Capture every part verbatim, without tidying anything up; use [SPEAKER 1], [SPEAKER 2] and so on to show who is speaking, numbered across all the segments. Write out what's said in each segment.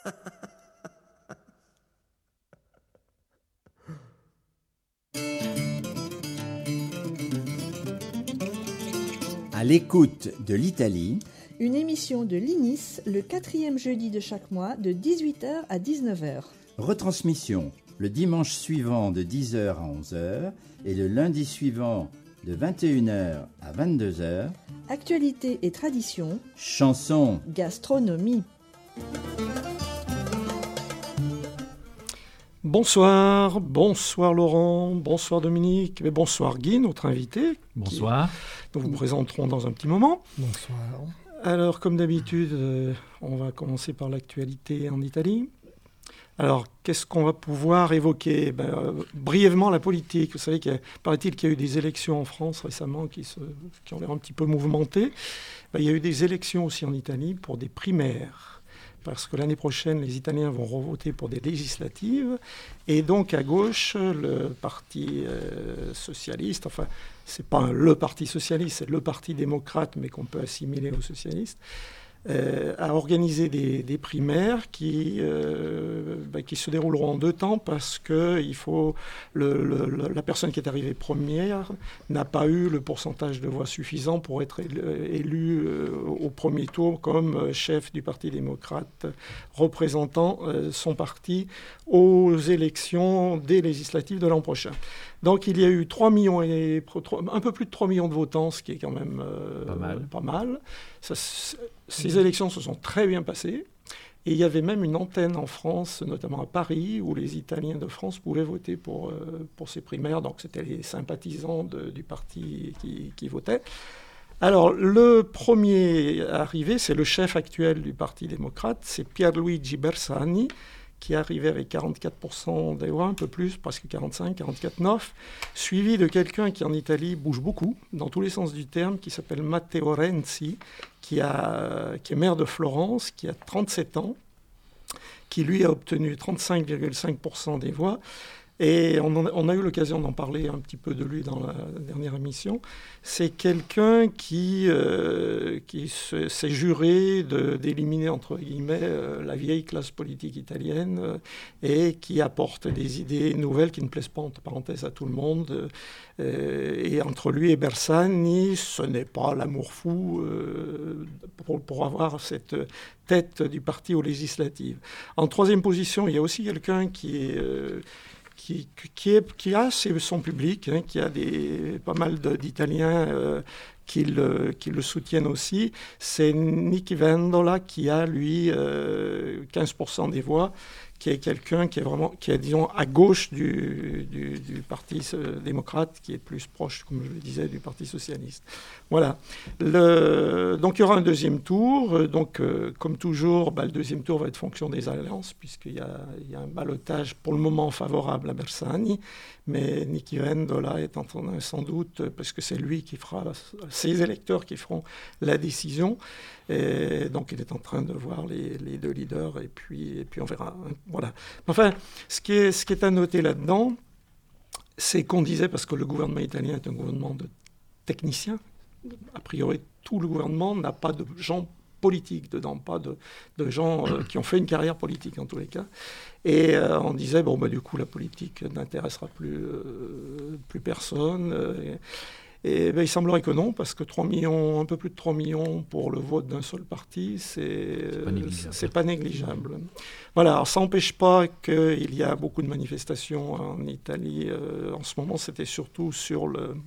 [SPEAKER 1] À l'écoute de l'Italie,
[SPEAKER 2] une émission de l'I N I S le quatrième jeudi de chaque mois de dix-huit heures à dix-neuf heures.
[SPEAKER 1] Retransmission le dimanche suivant de dix heures à onze heures et le lundi suivant de vingt et une heures à vingt-deux heures.
[SPEAKER 2] Actualité et tradition,
[SPEAKER 1] chansons,
[SPEAKER 2] gastronomie.
[SPEAKER 3] Bonsoir, bonsoir Laurent, bonsoir Dominique, et bonsoir Guy, notre invité.
[SPEAKER 4] Bonsoir.
[SPEAKER 3] Qui, nous vous présenterons dans un petit moment.
[SPEAKER 4] Bonsoir.
[SPEAKER 3] Alors, comme d'habitude, euh, on va commencer par l'actualité en Italie. Alors, qu'est-ce qu'on va pouvoir évoquer ? ben, euh, Brièvement, la politique. Vous savez, qu'il y a, paraît-il qu'il y a eu des élections en France récemment qui, se, qui ont l'air un petit peu mouvementées. Ben, il y a eu des élections aussi en Italie pour des primaires. Parce que l'année prochaine, les Italiens vont revoter pour des législatives. Et donc, à gauche, le Parti euh, socialiste, enfin, c'est pas un, le Parti socialiste, c'est le Parti démocrate, mais qu'on peut assimiler aux socialistes, euh, a organisé des, des primaires qui, euh, bah, qui se dérouleront en deux temps parce que il faut le, le, le, la personne qui est arrivée première n'a pas eu le pourcentage de voix suffisant pour être élu, élu euh, au premier tour comme chef du Parti démocrate représentant euh, son parti aux élections des législatives de l'an prochain. Donc il y a eu trois millions et, un peu plus de trois millions de votants, ce qui est quand même euh,
[SPEAKER 4] pas mal.
[SPEAKER 3] Pas mal. Ça, ces élections se sont très bien passées. Et il y avait même une antenne en France, notamment à Paris, où les Italiens de France pouvaient voter pour, euh, pour ces primaires. Donc c'était les sympathisants de, du parti qui, qui votaient. Alors le premier arrivé, c'est le chef actuel du Parti démocrate, c'est Pierluigi Bersani, qui est arrivé avec quarante-quatre pour cent des voix, un peu plus, presque quarante-cinq, quarante-quatre virgule neuf, suivi de quelqu'un qui en Italie bouge beaucoup, dans tous les sens du terme, qui s'appelle Matteo Renzi, qui, a, qui est maire de Florence, qui a trente-sept ans, qui lui a obtenu trente-cinq virgule cinq pour cent des voix. Et on, en a, on a eu l'occasion d'en parler un petit peu de lui dans la dernière émission. C'est quelqu'un qui, euh, qui se, s'est juré de, d'éliminer, entre guillemets, euh, la vieille classe politique italienne euh, et qui apporte des idées nouvelles qui ne plaisent pas, entre parenthèses, à tout le monde. Euh, et entre lui et Bersani, ce n'est pas l'amour fou euh, pour, pour avoir cette tête du parti aux législatives. En troisième position, il y a aussi quelqu'un qui est... Euh, Qui, qui, est, qui a son public, hein, qui a des, pas mal de, d'Italiens euh, qui, le, qui le soutiennent aussi. C'est Nichi Vendola qui a, lui, euh, quinze pour cent des voix, qui est quelqu'un qui est vraiment, qui est, disons, à gauche du, du, du Parti démocrate, qui est plus proche, comme je le disais, du Parti socialiste. Voilà. Le, donc, il y aura un deuxième tour. Donc, euh, comme toujours, bah, le deuxième tour va être fonction des alliances, puisqu'il y a, il y a un ballottage pour le moment favorable à Bersani. Mais Nichi Vendola est en train, sans doute, parce que c'est lui qui fera, c'est les électeurs qui feront la décision. Et donc, il est en train de voir les, les deux leaders, et puis, et puis on verra. Voilà. Enfin, ce qui est, ce qui est à noter là-dedans, c'est qu'on disait, parce que le gouvernement italien est un gouvernement de techniciens, a priori, tout le gouvernement n'a pas de gens politiques dedans, pas de, de gens euh, qui ont fait une carrière politique, en tous les cas. Et euh, on disait, bon, bah, du coup, la politique n'intéressera plus, euh, plus personne. Euh, Et ben, il semblerait que non, parce que trois millions, un peu plus de trois millions pour le vote d'un seul parti, c'est,
[SPEAKER 4] c'est, pas, négligeable.
[SPEAKER 3] c'est pas négligeable. Voilà, alors, ça n'empêche pas qu'il y a beaucoup de manifestations en Italie. Euh, en ce moment, c'était surtout sur, le,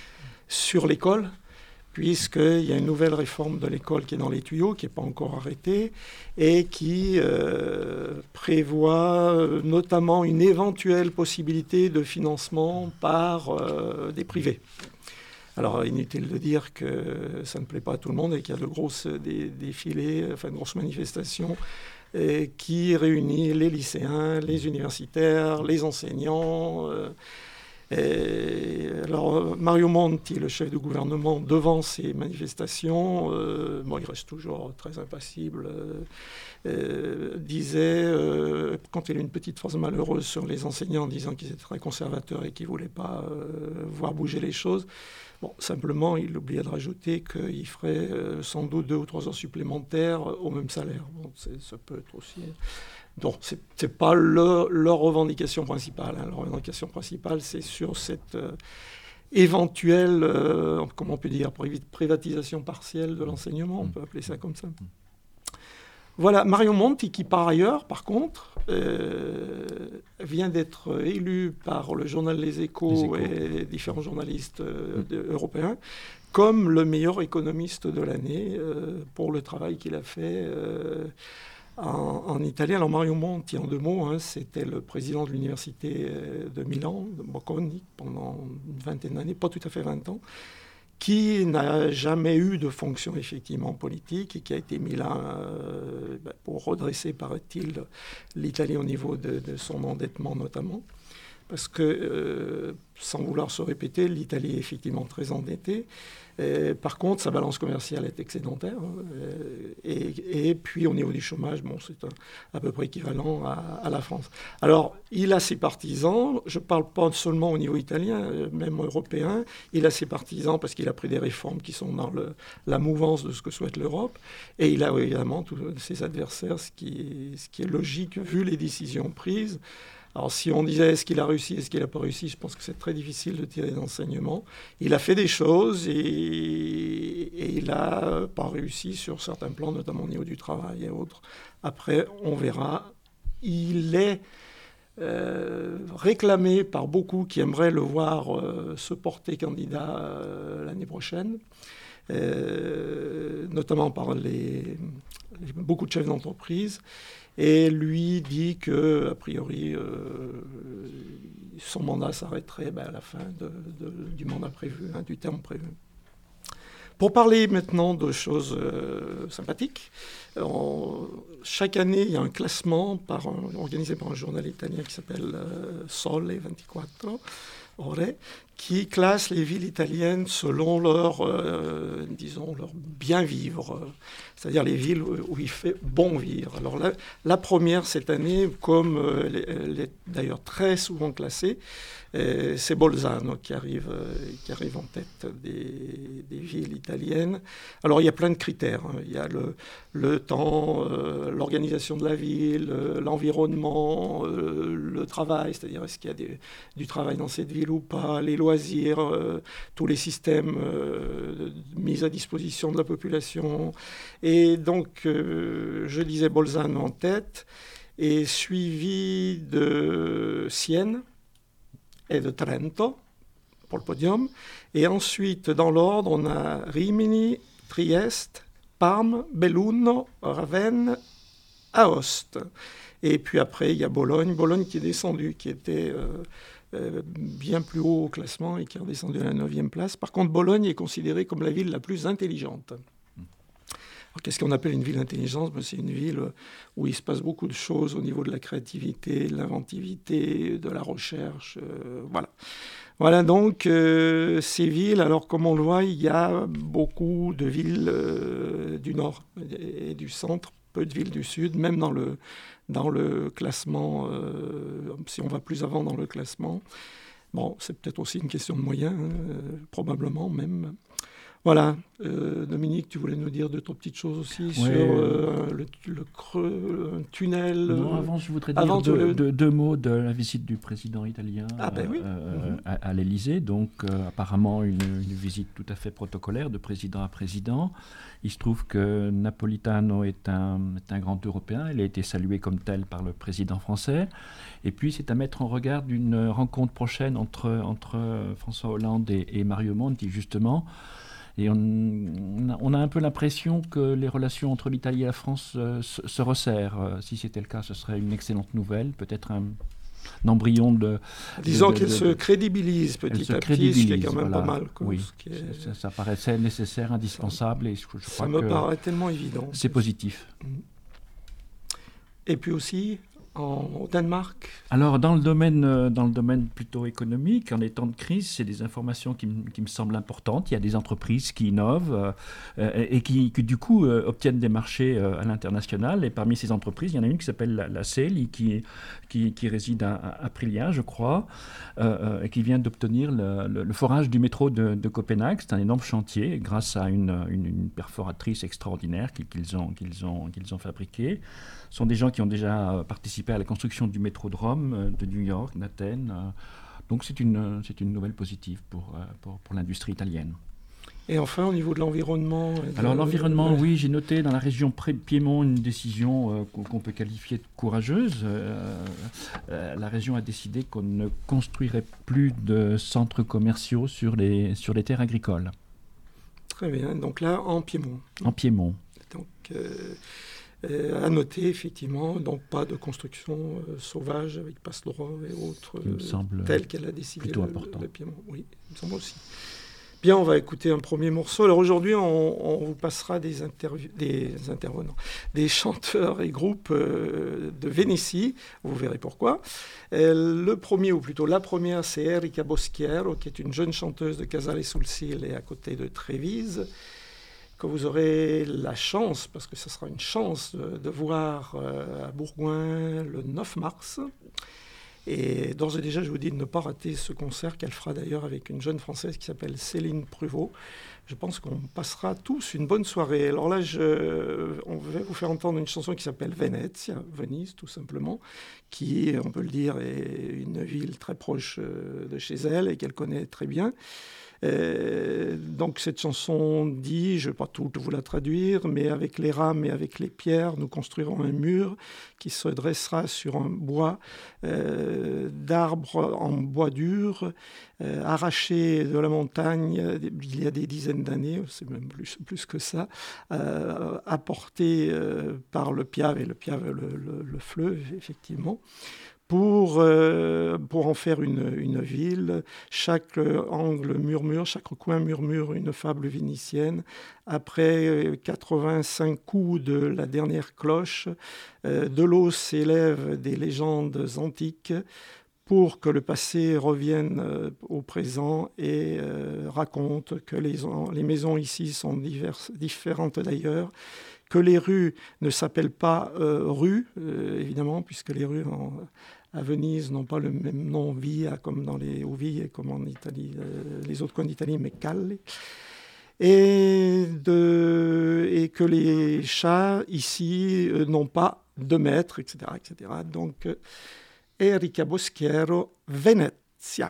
[SPEAKER 3] sur l'école, puisqu'il y a une nouvelle réforme de l'école qui est dans les tuyaux, qui n'est pas encore arrêtée, et qui euh, prévoit euh, notamment une éventuelle possibilité de financement par euh, des privés. Alors, inutile de dire que ça ne plaît pas à tout le monde et qu'il y a de grosses des, défilés, enfin de grosses manifestations et qui réunissent les lycéens, les universitaires, les enseignants. Euh, Et alors, Mario Monti, le chef du gouvernement, devant ces manifestations, euh, bon, il reste toujours très impassible, euh, euh, disait, euh, quand il a une petite phrase malheureuse sur les enseignants, disant qu'ils étaient très conservateurs et qu'ils ne voulaient pas euh, voir bouger les choses. Bon, simplement, il oubliait de rajouter qu'il ferait euh, sans doute deux ou trois heures supplémentaires au même salaire. Bon, ça peut être aussi... Donc, ce n'est pas leur, leur revendication principale. Hein. Leur revendication principale, c'est sur cette euh, éventuelle, euh, comment on peut dire, privatisation partielle de l'enseignement, on peut appeler ça comme ça. Voilà, Mario Monti, qui par ailleurs, par contre, euh, vient d'être élu par le journal Les Échos, Les Échos. Et les différents journalistes euh, mmh. de, européens comme le meilleur économiste de l'année euh, pour le travail qu'il a fait euh, En, en Italie. Alors Mario Monti, en deux mots, hein, c'était le président de l'université de Milan, de Bocconi, pendant une vingtaine d'années, pas tout à fait vingt ans, qui n'a jamais eu de fonction effectivement politique et qui a été mis là euh, ben, pour redresser, paraît-il, l'Italie au niveau de, de son endettement notamment. Parce que, euh, sans vouloir se répéter, l'Italie est effectivement très endettée. Et, par contre, sa balance commerciale est excédentaire. Et, et puis, au niveau du chômage, bon, c'est un, à peu près équivalent à, à la France. Alors, il a ses partisans. Je ne parle pas seulement au niveau italien, même européen. Il a ses partisans parce qu'il a pris des réformes qui sont dans le, la mouvance de ce que souhaite l'Europe. Et il a évidemment tous ses adversaires, ce qui est, ce qui est logique vu les décisions prises. Alors, si on disait est-ce qu'il a réussi, est-ce qu'il n'a pas réussi, je pense que c'est très difficile de tirer d'enseignement. Il a fait des choses et, et il n'a pas réussi sur certains plans, notamment au niveau du travail et autres. Après, on verra. Il est euh, réclamé par beaucoup qui aimeraient le voir euh, se porter candidat euh, l'année prochaine, euh, notamment par les, les, beaucoup de chefs d'entreprise. Et lui dit que, a priori, euh, son mandat s'arrêterait ben, à la fin de, de, du mandat prévu, hein, du terme prévu. Pour parler maintenant de choses euh, sympathiques, on, chaque année, il y a un classement par un, organisé par un journal italien qui s'appelle euh, Sole ventiquattro Ore, qui classe les villes italiennes selon leur, euh, disons, leur bien vivre, c'est-à-dire les villes où il fait bon vivre. Alors la, la première cette année, comme euh, elle est d'ailleurs très souvent classée, euh, c'est Bolzano qui arrive, euh, qui arrive en tête des, des villes italiennes. Alors il y a plein de critères, hein. Il y a le, le temps, euh, l'organisation de la ville, euh, l'environnement, euh, le travail, c'est-à-dire est-ce qu'il y a des, du travail dans cette ville ou pas, les loisirs, euh, tous les systèmes euh, mis à disposition de la population. Et donc, euh, je disais Bolzano en tête, et suivi de Sienne et de Trento pour le podium. Et ensuite, dans l'ordre, on a Rimini, Trieste, Parme, Belluno, Ravenne, Aoste. Et puis après, il y a Bologne. Bologne qui est descendu, qui était... Euh, Euh, bien plus haut au classement et qui est redescendu à la neuvième place. Par contre, Bologne est considérée comme la ville la plus intelligente. Alors, qu'est-ce qu'on appelle une ville intelligente ? C'est une ville où il se passe beaucoup de choses au niveau de la créativité, de l'inventivité, de la recherche. Euh, voilà. Voilà donc euh, ces villes. Alors, comme on le voit, il y a beaucoup de villes euh, du nord et du centre, peu de villes du sud, même dans le, dans le classement, euh, si on va plus avant dans le classement. Bon, c'est peut-être aussi une question de moyens, euh, probablement même. Voilà, euh, Dominique, tu voulais nous dire deux, trois petites choses aussi ouais. sur euh, le, le creux, un tunnel.
[SPEAKER 4] Non, avant, je voudrais dire deux, le... deux, deux mots de la visite du président italien ah, ben oui. euh, mm-hmm. à, à l'Élysée. Donc, euh, apparemment, une, une visite tout à fait protocolaire de président à président. Il se trouve que Napolitano est un, est un grand Européen. Il a été salué comme tel par le président français. Et puis, c'est à mettre en regard d'une rencontre prochaine entre, entre François Hollande et, et Mario Monti, justement. Et on, on a un peu l'impression que les relations entre l'Italie et la France euh, se, se resserrent. Euh, si c'était le cas, ce serait une excellente nouvelle, peut-être un, un embryon de...
[SPEAKER 3] Disons
[SPEAKER 4] de, de,
[SPEAKER 3] qu'elle
[SPEAKER 4] de,
[SPEAKER 3] se crédibilise petit à petit, ce qui est quand même
[SPEAKER 4] voilà.
[SPEAKER 3] pas mal. Quoi,
[SPEAKER 4] oui,
[SPEAKER 3] ce qui est...
[SPEAKER 4] ça, ça paraissait nécessaire, indispensable.
[SPEAKER 3] Ça,
[SPEAKER 4] et je, je
[SPEAKER 3] ça
[SPEAKER 4] crois
[SPEAKER 3] me
[SPEAKER 4] que
[SPEAKER 3] paraît tellement évident.
[SPEAKER 4] C'est positif.
[SPEAKER 3] Et puis aussi, en, au Danemark?
[SPEAKER 4] Alors, dans le, domaine, dans le domaine plutôt économique, en des temps de crise, c'est des informations qui, m- qui me semblent importantes. Il y a des entreprises qui innovent euh, et qui, qui, du coup, euh, obtiennent des marchés euh, à l'international. Et parmi ces entreprises, il y en a une qui s'appelle la, la Celi, qui, qui, qui réside à, à Aprilia, je crois, euh, et qui vient d'obtenir le, le, le forage du métro de, de Copenhague. C'est un énorme chantier, grâce à une, une, une perforatrice extraordinaire qu'ils, qu'ils, ont, qu'ils, ont, qu'ils ont fabriquée. Ce sont des gens qui ont déjà participé à la construction du métro de Rome, de New York, d'Athènes. Donc c'est une, c'est une nouvelle positive pour, pour, pour l'industrie italienne.
[SPEAKER 3] Et enfin, au niveau de l'environnement de...
[SPEAKER 4] Alors l'environnement, euh... oui, j'ai noté dans la région Piémont une décision euh, qu'on peut qualifier de courageuse. Euh, euh, la région a décidé qu'on ne construirait plus de centres commerciaux sur les, sur les terres agricoles.
[SPEAKER 3] Très bien, donc là, en Piémont.
[SPEAKER 4] En Piémont.
[SPEAKER 3] Donc... Euh... Euh, à noter, effectivement, donc pas de construction euh, sauvage avec passe-droit et autres, euh, telle qu'elle a décidé
[SPEAKER 4] le,
[SPEAKER 3] le, le Piémont. Oui, il me semble aussi. Bien, on va écouter un premier morceau. Alors aujourd'hui, on, on vous passera des, interviews, des intervenants, des chanteurs et groupes euh, de Vénétie. Vous verrez pourquoi. Euh, le premier, ou plutôt la première, c'est Erika Boschiero, qui est une jeune chanteuse de Casale sul Sile, à côté de Trévise, que vous aurez la chance, parce que ce sera une chance, de, de voir euh, à Bourgoin le neuf mars. Et d'ores et déjà, je vous dis de ne pas rater ce concert qu'elle fera d'ailleurs avec une jeune Française qui s'appelle Céline Pruvot. Je pense qu'on passera tous une bonne soirée. Alors là, je, on va vous faire entendre une chanson qui s'appelle Venezia, Venise tout simplement, qui, on peut le dire, est une ville très proche de chez elle et qu'elle connaît très bien. Euh, donc cette chanson dit, je ne vais pas tout vous la traduire, mais avec les rames et avec les pierres, nous construirons un mur qui se dressera sur un bois euh, d'arbres en bois dur, euh, arraché de la montagne il y a des dizaines d'années, c'est même plus, plus que ça, euh, apporté euh, par le Piave, et le Piave, le, le, le fleuve, effectivement. Pour, euh, pour en faire une, une ville. Chaque angle murmure, chaque coin murmure une fable vénitienne. Après quatre-vingt-cinq coups de la dernière cloche, euh, de l'eau s'élèvent des légendes antiques pour que le passé revienne euh, au présent et euh, raconte que les, les maisons ici sont diverses, différentes d'ailleurs, que les rues ne s'appellent pas euh, rues, euh, évidemment, puisque les rues en, à Venise n'ont pas le même nom, via, comme dans les ou vie, comme en Italie, euh, les autres coins d'Italie, mais calle. Et, de, et que les chats ici euh, n'ont pas de maître, et cetera, et cetera. Donc, euh, Erika Boschiero, Venezia.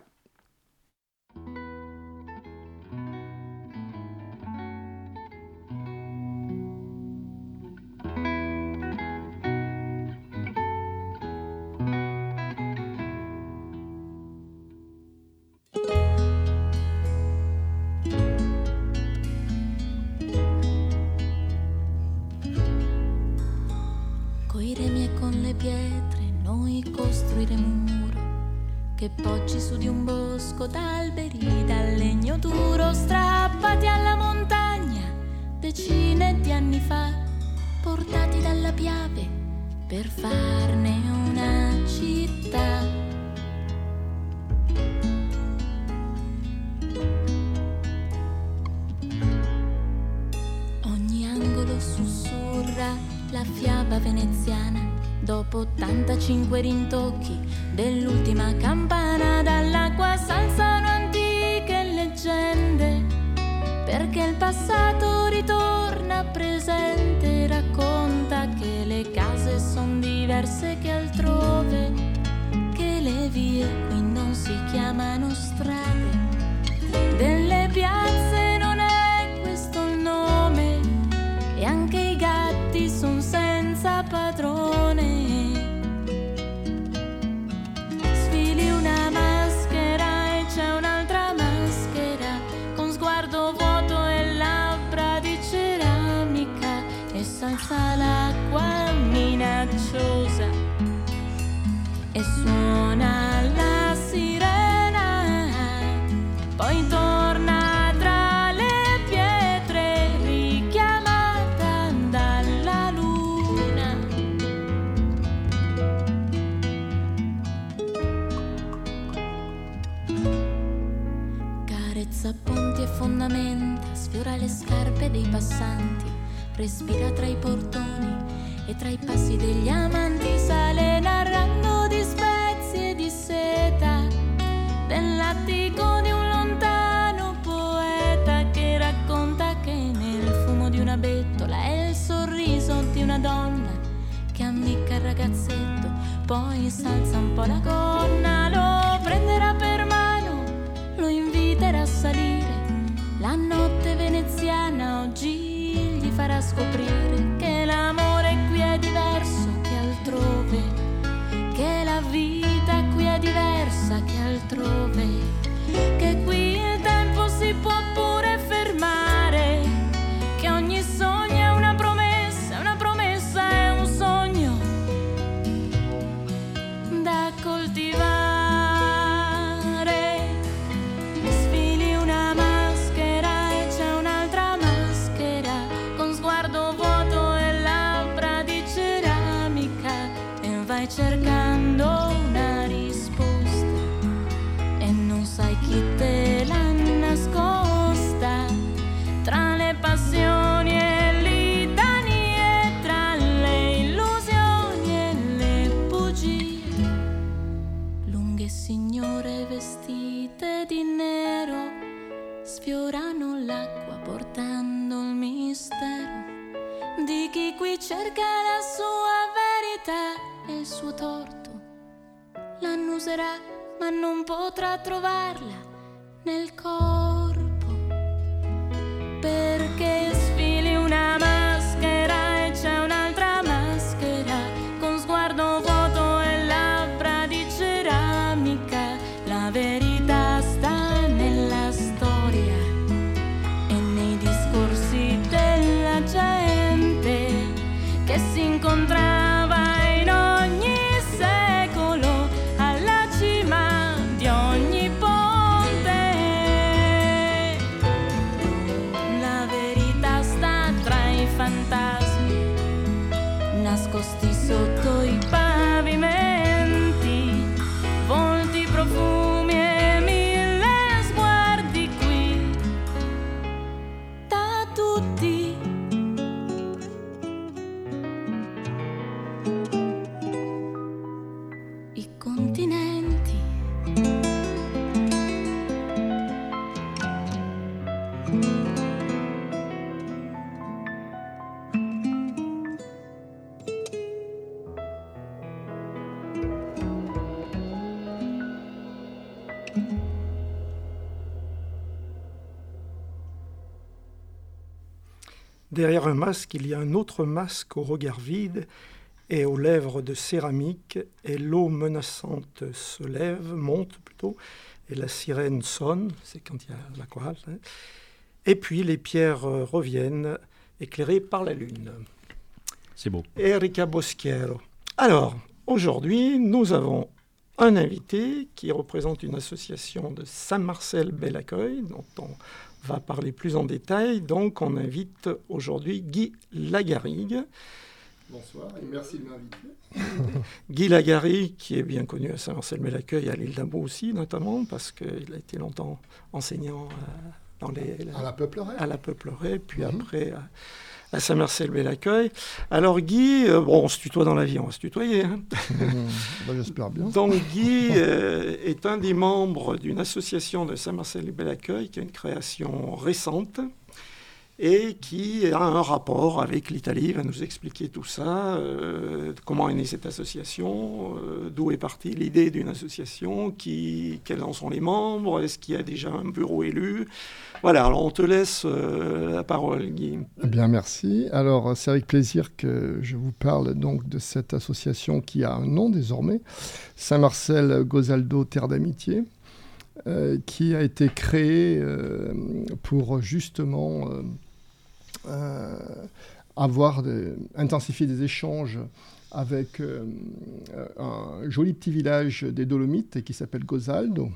[SPEAKER 5] Che poggi su di un bosco d'alberi dal legno duro strappati alla montagna decine di anni fa, portati dalla Piave per farne una città. Ogni angolo sussurra la fiaba veneziana. Dopo ottantacinque rintocchi dell'ultima campana, dall'acqua s'alzano antiche leggende, perché il passato ritorna presente, racconta che le case son diverse che altrove, che le vie qui non si chiamano strade, delle piazze non è questo il nome, e anche i gatti son senza padrone. Sfili una maschera e c'è un'altra maschera, con sguardo vuoto e labbra di ceramica, e s'alza l'acqua minacciosa e suona la sirena, poi torna tra le pietre richiamata dalla luna. fondamenta, sfiora le scarpe dei passanti, respira tra i portoni e tra i passi degli amanti, sale narrando di spezie e di seta, dell'attico di un lontano poeta che racconta che nel fumo di una bettola è il sorriso di una donna che ammicca il ragazzetto, poi s'alza un po' la gonna, lo prenderà per mano, lo inviterà a salire, la notte veneziana oggi gli farà scoprire che l'amore qui è diverso che altrove, che la vita qui è diversa che altrove, che qui il tempo si può pure fermare, che ogni sogno è una promessa, una promessa è un sogno da coltivare. Sfili una maschera e c'è un'altra maschera, con sguardo vuoto e labbra di ceramica, e vai cercando una risposta e non sai chi te l'ha nascosta, tra le passioni e litanie, tra le illusioni e le bugie, lunghe signore vestite di nero sfiorano l'acqua portando il mistero di chi qui cerca la sua verità e il suo torto, l'annuserà ma non potrà trovarla nel corpo, perché sfili una maschera e c'è un'altra maschera, con sguardo vuoto e labbra di ceramica, la verità sta nella storia e nei discorsi della gente che si incontrava in ogni secolo alla cima di ogni ponte. La verità sta tra i fantasmi nascosti sotto i pavimenti, volti, profumi e mille sguardi qui da tutti. I continenti.
[SPEAKER 3] Derrière un masque, il y a un autre masque au regard vide et aux lèvres de céramique, et l'eau menaçante se lève, monte plutôt, et la sirène sonne, c'est quand il y a la chorale, hein. Et puis les pierres reviennent, éclairées par la lune.
[SPEAKER 4] C'est beau.
[SPEAKER 3] Erika Boschiero. Alors, aujourd'hui, nous avons un invité qui représente une association de Saint-Marcel-Bel-Accueil, dont on va parler plus en détail. Donc, on invite aujourd'hui Guy Lagarrigue.
[SPEAKER 6] Bonsoir et merci de m'inviter.
[SPEAKER 3] Guy Lagarrigue, qui est bien connu à Saint-Marcel-Bel-Accueil, à l'île d'Abo aussi, notamment, parce qu'il a été longtemps enseignant euh, dans les,
[SPEAKER 6] à la Peupleraie.
[SPEAKER 3] À la Peupleraie, puis mm-hmm. après à, à Saint-Marcel-Bel-Accueil. Alors Guy, euh, bon, on se tutoie dans la vie, on va se tutoyer. Hein.
[SPEAKER 6] Mmh, ben, j'espère bien.
[SPEAKER 3] Donc Guy euh, est un des membres d'une association de Saint-Marcel-Bel-Accueil qui a une création récente et qui a un rapport avec l'Italie. Il va nous expliquer tout ça, euh, comment est née cette association, euh, d'où est partie l'idée d'une association, qui, quels en sont les membres, est-ce qu'il y a déjà un bureau élu. Voilà, alors on te laisse euh, la parole, Guy.
[SPEAKER 6] Eh bien, merci. Alors, c'est avec plaisir que je vous parle donc de cette association qui a un nom désormais, Saint-Marcel Gozaldo Terre d'Amitié, euh, qui a été créée euh, pour justement euh, euh, avoir de, intensifier des échanges avec euh, un joli petit village des Dolomites qui s'appelle Gozaldo,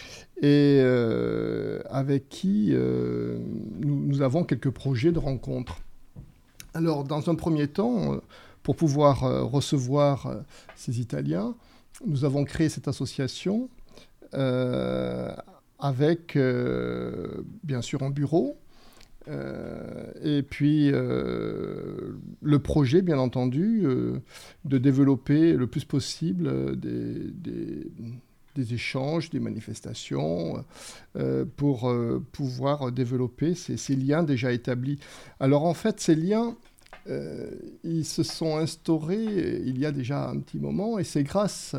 [SPEAKER 6] et euh, avec qui euh, nous, nous avons quelques projets de rencontres. Alors, dans un premier temps, pour pouvoir euh, recevoir euh, ces Italiens, nous avons créé cette association euh, avec, euh, bien sûr, un bureau, euh, et puis euh, le projet, bien entendu, euh, de développer le plus possible des, des, des échanges, des manifestations, euh, pour euh, pouvoir développer ces, ces liens déjà établis. Alors en fait, ces liens, euh, ils se sont instaurés il y a déjà un petit moment, et c'est grâce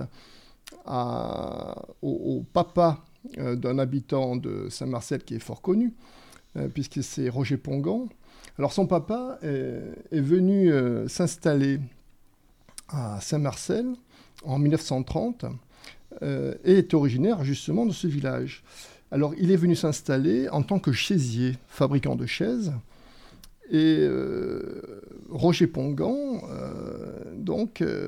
[SPEAKER 6] à, au, au papa euh, d'un habitant de Saint-Marcel qui est fort connu, euh, puisque c'est Roger Pongan. Alors son papa est, est venu euh, s'installer à Saint-Marcel en mille neuf cent trente euh, et est originaire justement de ce village. Alors il est venu s'installer en tant que chaisier, fabricant de chaises, et euh, Roger Pongan euh, donc euh,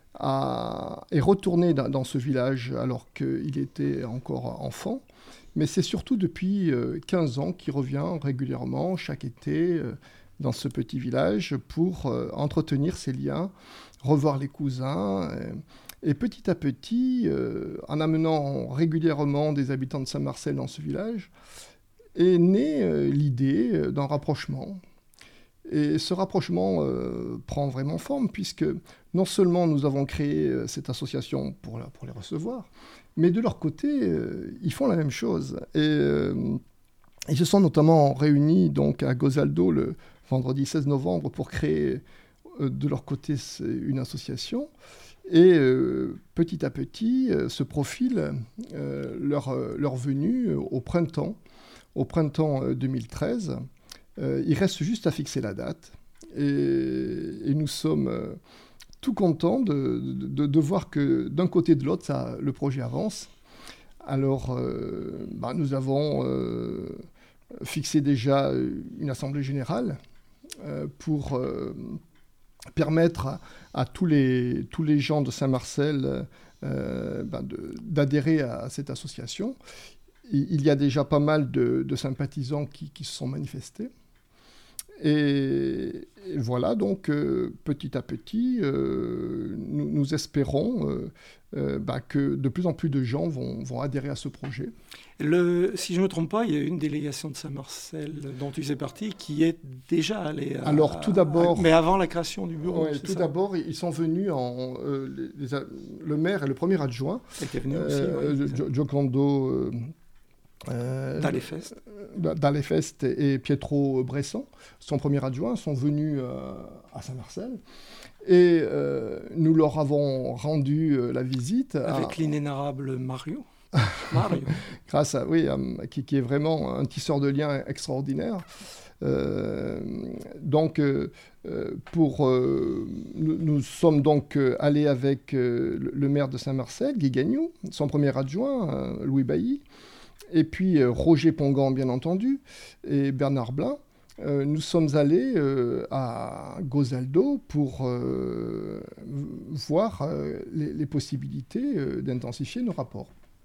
[SPEAKER 6] a, est retourné dans, dans ce village alors qu'il était encore enfant, mais c'est surtout depuis euh, quinze ans qu'il revient régulièrement chaque été euh, dans ce petit village pour euh, entretenir ses liens, revoir les cousins, et, et petit à petit, euh, en amenant régulièrement des habitants de Saint-Marcel dans ce village, est née euh, l'idée euh, d'un rapprochement. Et ce rapprochement euh, prend vraiment forme, puisque non seulement nous avons créé euh, cette association pour, la, pour les recevoir, mais de leur côté, euh, ils font la même chose. Et euh, ils se sont notamment réunis donc, à Gozaldo le vendredi seize novembre pour créer euh, de leur côté une association. Et euh, petit à petit euh, se profile euh, leur, euh, leur venue au printemps, au printemps euh, deux mille treize. Euh, il reste juste à fixer la date, et, et nous sommes euh, tout contents de, de, de voir que d'un côté et de l'autre, ça, le projet avance. Alors, euh, bah, nous avons euh, fixé déjà une assemblée générale euh, pour euh, permettre à, à tous, les, tous les gens de Saint-Marcel euh, bah, de, d'adhérer à cette association. Il y a déjà pas mal de, de sympathisants qui, qui se sont manifestés. Et, et voilà, donc, euh, petit à petit, euh, nous, nous espérons euh, euh, bah, que de plus en plus de gens vont, vont adhérer à ce projet.
[SPEAKER 3] Le, si je ne me trompe pas, il y a une délégation de Saint-Marcel dont tu fais partie qui est déjà allée à...
[SPEAKER 6] Alors, tout d'abord...
[SPEAKER 3] À, mais avant la création du bureau,
[SPEAKER 6] ouais,
[SPEAKER 3] c'est
[SPEAKER 6] tout
[SPEAKER 3] ça
[SPEAKER 6] d'abord, ils sont venus, en, euh, les, les, le maire et le premier adjoint,
[SPEAKER 3] était venu aussi,
[SPEAKER 6] euh,
[SPEAKER 3] ouais,
[SPEAKER 6] Giocondo... Euh, Euh,
[SPEAKER 3] D'Alefest.
[SPEAKER 6] D'Alefest et Pietro Bressan, son premier adjoint, sont venus euh, à Saint-Marcel. Et euh, nous leur avons rendu euh, la visite.
[SPEAKER 3] Avec
[SPEAKER 6] à...
[SPEAKER 3] l'inénarrable Mario. Mario.
[SPEAKER 6] Grâce à, oui, à, qui, qui est vraiment un tisseur de liens extraordinaire. Euh, donc, euh, pour, euh, nous, nous sommes donc allés avec euh, le, le maire de Saint-Marcel, Guy Gagnou, son premier adjoint, euh, Louis Bailly, et puis euh, Roger Pongan, bien entendu, et Bernard Blin. Euh, nous sommes allés euh, à Gozaldo pour euh, voir euh, les, les possibilités euh, d'intensifier nos rapports.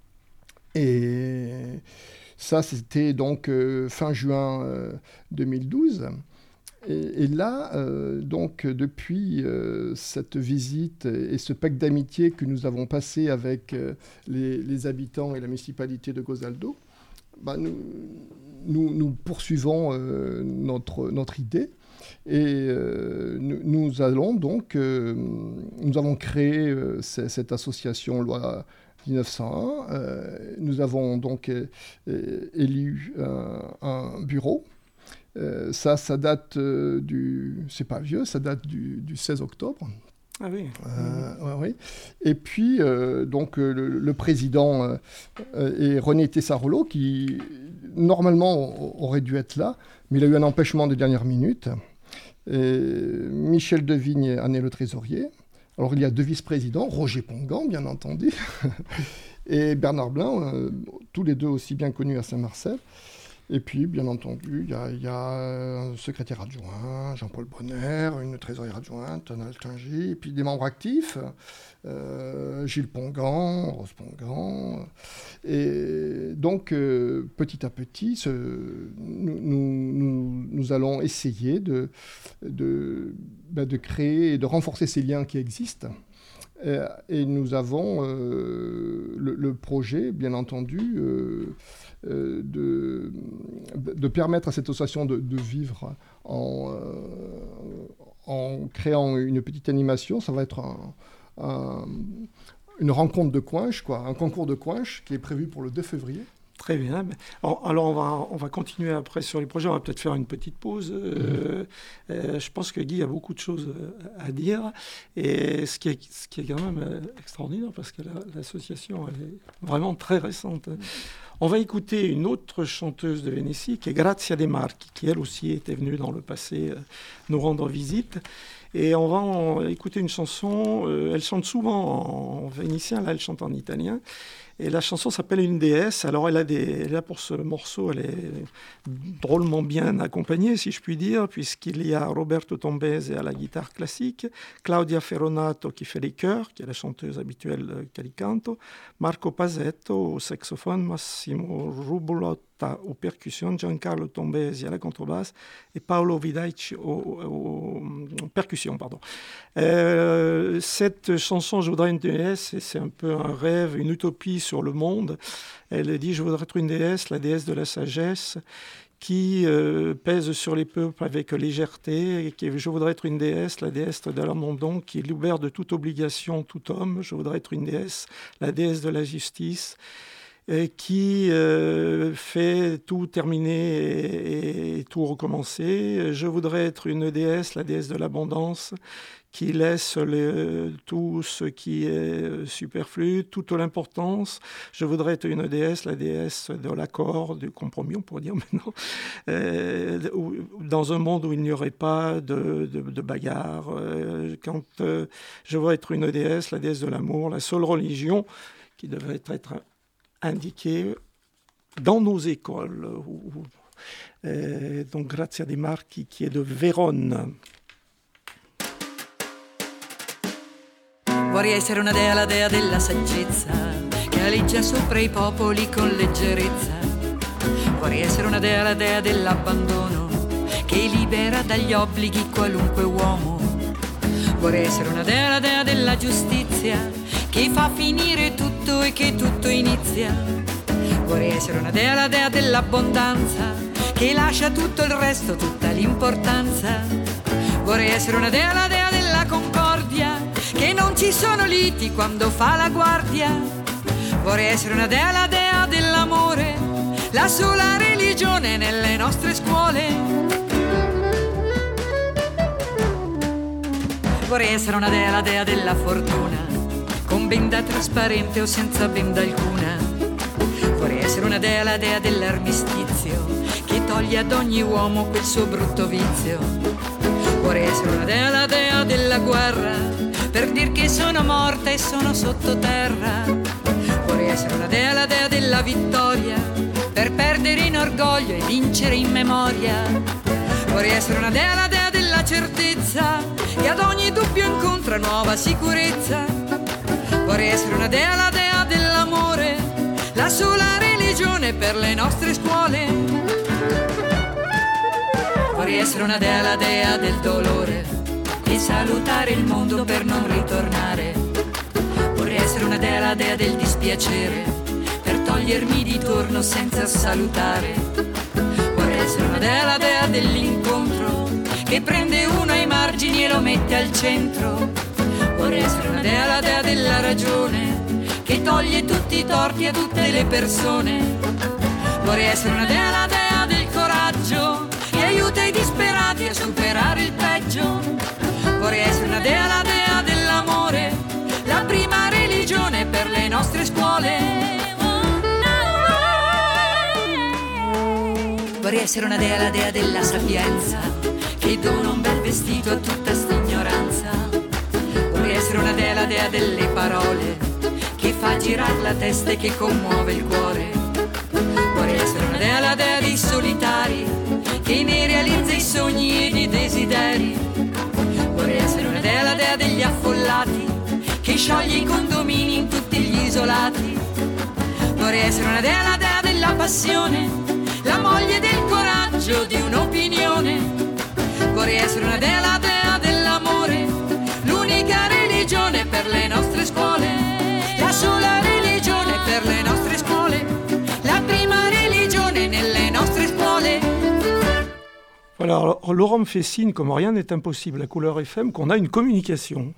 [SPEAKER 6] Et ça, c'était donc euh, fin juin euh, deux mille douze. Et, et là, euh, donc, depuis euh, cette visite et ce pacte d'amitié que nous avons passé avec euh, les, les habitants et la municipalité de Gozaldo, bah, nous, nous, nous poursuivons euh, notre, notre idée. Et euh, nous, nous allons donc, euh, nous avons créé euh, c- cette association loi dix-neuf cent un. Euh, nous avons donc euh, élu un, un bureau. Euh, ça, ça date euh, du... C'est pas vieux, ça date du, du seize octobre.
[SPEAKER 3] Ah oui.
[SPEAKER 6] Euh, mmh. ouais, ouais. Et puis, euh, donc, euh, le, le président euh, est René Tessarolo, qui, normalement, aurait dû être là, mais il a eu un empêchement de dernière minute. Et Michel Devigne en est le trésorier. Alors, il y a deux vice-présidents, Roger Pongan, bien entendu, et Bernard Blin, euh, tous les deux aussi bien connus à Saint-Marcel. Et puis, bien entendu, il y a, y a un secrétaire adjoint, Jean-Paul Bonner, une trésorière adjointe, Anna Altingy, et puis des membres actifs, euh, Gilles Pongan, Rose Pongan. Et donc, euh, petit à petit, ce, nous, nous, nous allons essayer de, de, bah, de créer et de renforcer ces liens qui existent. Euh, et nous avons euh, le, le projet, bien entendu, euh, euh, de, de permettre à cette association de, de vivre en, euh, en créant une petite animation. Ça va être un, un, une rencontre de coinche, quoi, un concours de coinche qui est prévu pour le deux février.
[SPEAKER 3] Très bien. Alors, alors on, va, on va continuer après sur les projets. On va peut-être faire une petite pause. Euh, mmh. euh, je pense que Guy a beaucoup de choses à dire. Et ce qui est, ce qui est quand même extraordinaire, parce que la, l'association elle est vraiment très récente. Mmh. On va écouter une autre chanteuse de Vénétie, qui est Grazia De Marchi, qui elle aussi était venue dans le passé euh, nous rendre visite. Et on va en écouter une chanson. Euh, elle chante souvent en vénitien, là elle chante en italien. Et la chanson s'appelle Une déesse. Alors, elle a des, là, pour ce morceau, elle est drôlement bien accompagnée, si je puis dire, puisqu'il y a Roberto Tombese à la guitare classique, Claudia Ferronato qui fait les chœurs, qui est la chanteuse habituelle Calicanto, Marco Pasetto au saxophone, Massimo Rubulotta aux percussions, Giancarlo Tombesi à la contrebasse et Paolo Vidaici aux, aux, aux percussions. Pardon. Euh, cette chanson, Je voudrais une déesse, c'est un peu un rêve, une utopie sur le monde. Elle dit « Je voudrais être une déesse, la déesse de la sagesse, qui euh, pèse sur les peuples avec légèreté. Et qui, je voudrais être une déesse, la déesse de l'abandon, qui libère de toute obligation tout homme. Je voudrais être une déesse, la déesse de la justice, et qui euh, fait tout terminer et, et tout recommencer. Je voudrais être une déesse, la déesse de l'abondance, qui laisse le, tout ce qui est superflu, toute l'importance. Je voudrais être une déesse, la déesse de l'accord, du compromis, on pourrait dire maintenant, euh, dans un monde où il n'y aurait pas de, de, de bagarre. Euh, quand euh, je veux être une déesse, la déesse de l'amour, la seule religion qui devrait être indiquée dans nos écoles. Euh, donc Grazia De Marchi, qui est de Vérone.
[SPEAKER 7] Vorrei essere una dea, la dea della saggezza, che aleggia sopra i popoli con leggerezza. Vorrei essere una dea, la dea dell'abbandono, che libera dagli obblighi qualunque uomo. Vorrei essere una dea, la dea della giustizia, che fa finire tutto e che tutto inizia. Vorrei essere una dea, la dea dell'abbondanza, che lascia tutto il resto, tutta l'importanza. Vorrei essere una dea, la dea della concordia, che non ci sono liti quando fa la guardia. Vorrei essere una dea, la dea dell'amore, la sola religione nelle nostre scuole. Vorrei essere una dea, la dea della fortuna, con benda trasparente o senza benda alcuna. Vorrei essere una dea, la dea dell'armistizio, che toglie ad ogni uomo quel suo brutto vizio. Vorrei essere una dea, la dea della guerra, per dir che sono morta e sono sottoterra. Vorrei essere una dea, la dea della vittoria, per perdere in orgoglio e vincere in memoria. Vorrei essere una dea, la dea della certezza, che ad ogni dubbio incontra nuova sicurezza. Vorrei essere una dea, la dea dell'amore, la sola religione per le nostre scuole. Vorrei essere una dea, la dea del dolore, e salutare il mondo per non ritornare. Vorrei essere una dea, la dea del dispiacere, per togliermi di torno senza salutare. Vorrei essere una dea, la dea dell'incontro, che prende uno ai margini e lo mette al centro. Vorrei essere una dea, la dea della ragione, che toglie tutti i torti a tutte le persone. Vorrei essere una dea, la dea del coraggio, che aiuta i disperati a superare il peggio. Vorrei essere una dea, la dea dell'amore, la prima religione per le nostre scuole. Vorrei essere una dea, la dea della sapienza, che dona un bel vestito a tutta st'ignoranza. Vorrei essere una dea, la dea delle parole, che fa girare la testa e che commuove il cuore. Vorrei essere una dea, la dea dei solitari, che ne realizza i sogni ed i desideri. Vorrei essere una dea, la dea degli affollati, che scioglie i condomini in tutti gli isolati. Vorrei essere una dea, la dea della passione, la moglie del coraggio di un'opinione. Vorrei essere una dea, la dea dell'amore, l'unica religione religione per le nostre scuole, la sola religione per le nostre scuole, la prima religione nelle nostre scuole.
[SPEAKER 3] Voilà, alors Laurent me fait signe, comme rien n'est impossible à Couleur F M, qu'on a une communication.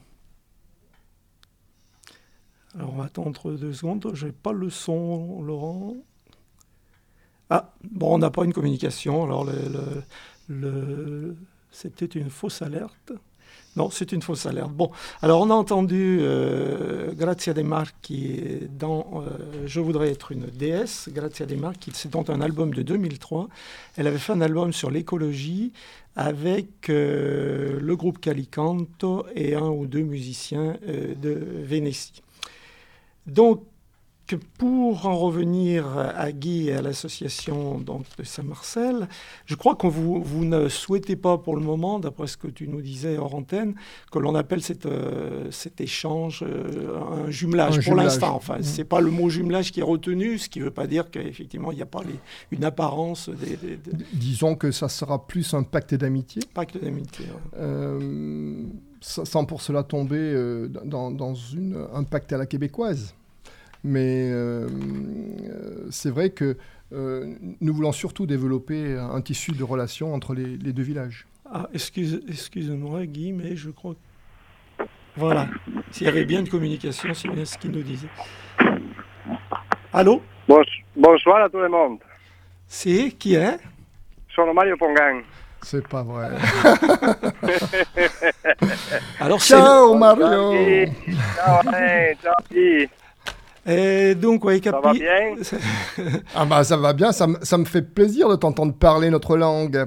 [SPEAKER 3] Alors on va attendre deux secondes, je n'ai pas le son, Laurent. Ah, bon, on n'a pas une communication, alors le, le, le, c'est peut-être une fausse alerte. Non, c'est une fausse alerte. Bon, alors on a entendu euh, Grazia De Marchi dans euh, Je voudrais être une déesse. Grazia De Marchi, c'est dans un album de deux mille trois. Elle avait fait un album sur l'écologie avec euh, le groupe Calicanto et un ou deux musiciens euh, de Vénétie. Donc, pour en revenir à Guy et à l'association donc, de Saint-Marcel, je crois que vous, vous ne souhaitez pas pour le moment, d'après ce que tu nous disais hors antenne, que l'on appelle cette, euh, cet échange euh, un jumelage un pour jumelage. l'instant. Enfin, mmh. Ce n'est pas le mot jumelage qui est retenu, ce qui ne veut pas dire qu'effectivement, il n'y a pas les, une apparence. Des, des, des...
[SPEAKER 6] Disons que ça sera plus un pacte d'amitié.
[SPEAKER 3] Pacte d'amitié, ouais.
[SPEAKER 6] euh, sans pour cela tomber euh, dans, dans une, un pacte à la québécoise. Mais euh, c'est vrai que euh, nous voulons surtout développer un tissu de relations entre les, les deux villages.
[SPEAKER 3] Ah, excuse, excuse-moi Guy, mais je crois que... Voilà, s'il y avait bien de communication, c'est bien ce qu'il nous disait. Allô?
[SPEAKER 8] Bonsoir à tout le monde.
[SPEAKER 3] Si, qui est?
[SPEAKER 8] Sono Mario Pongan.
[SPEAKER 6] C'est pas vrai.
[SPEAKER 3] Alors,
[SPEAKER 6] ciao
[SPEAKER 3] c'est...
[SPEAKER 6] Mario.
[SPEAKER 8] Ciao, hey, ciao Guy.
[SPEAKER 3] Et donc, ouais,
[SPEAKER 8] ça
[SPEAKER 3] capi...
[SPEAKER 8] va bien?
[SPEAKER 6] Ah bah ça va bien, ça, m- ça me fait plaisir de t'entendre parler notre langue.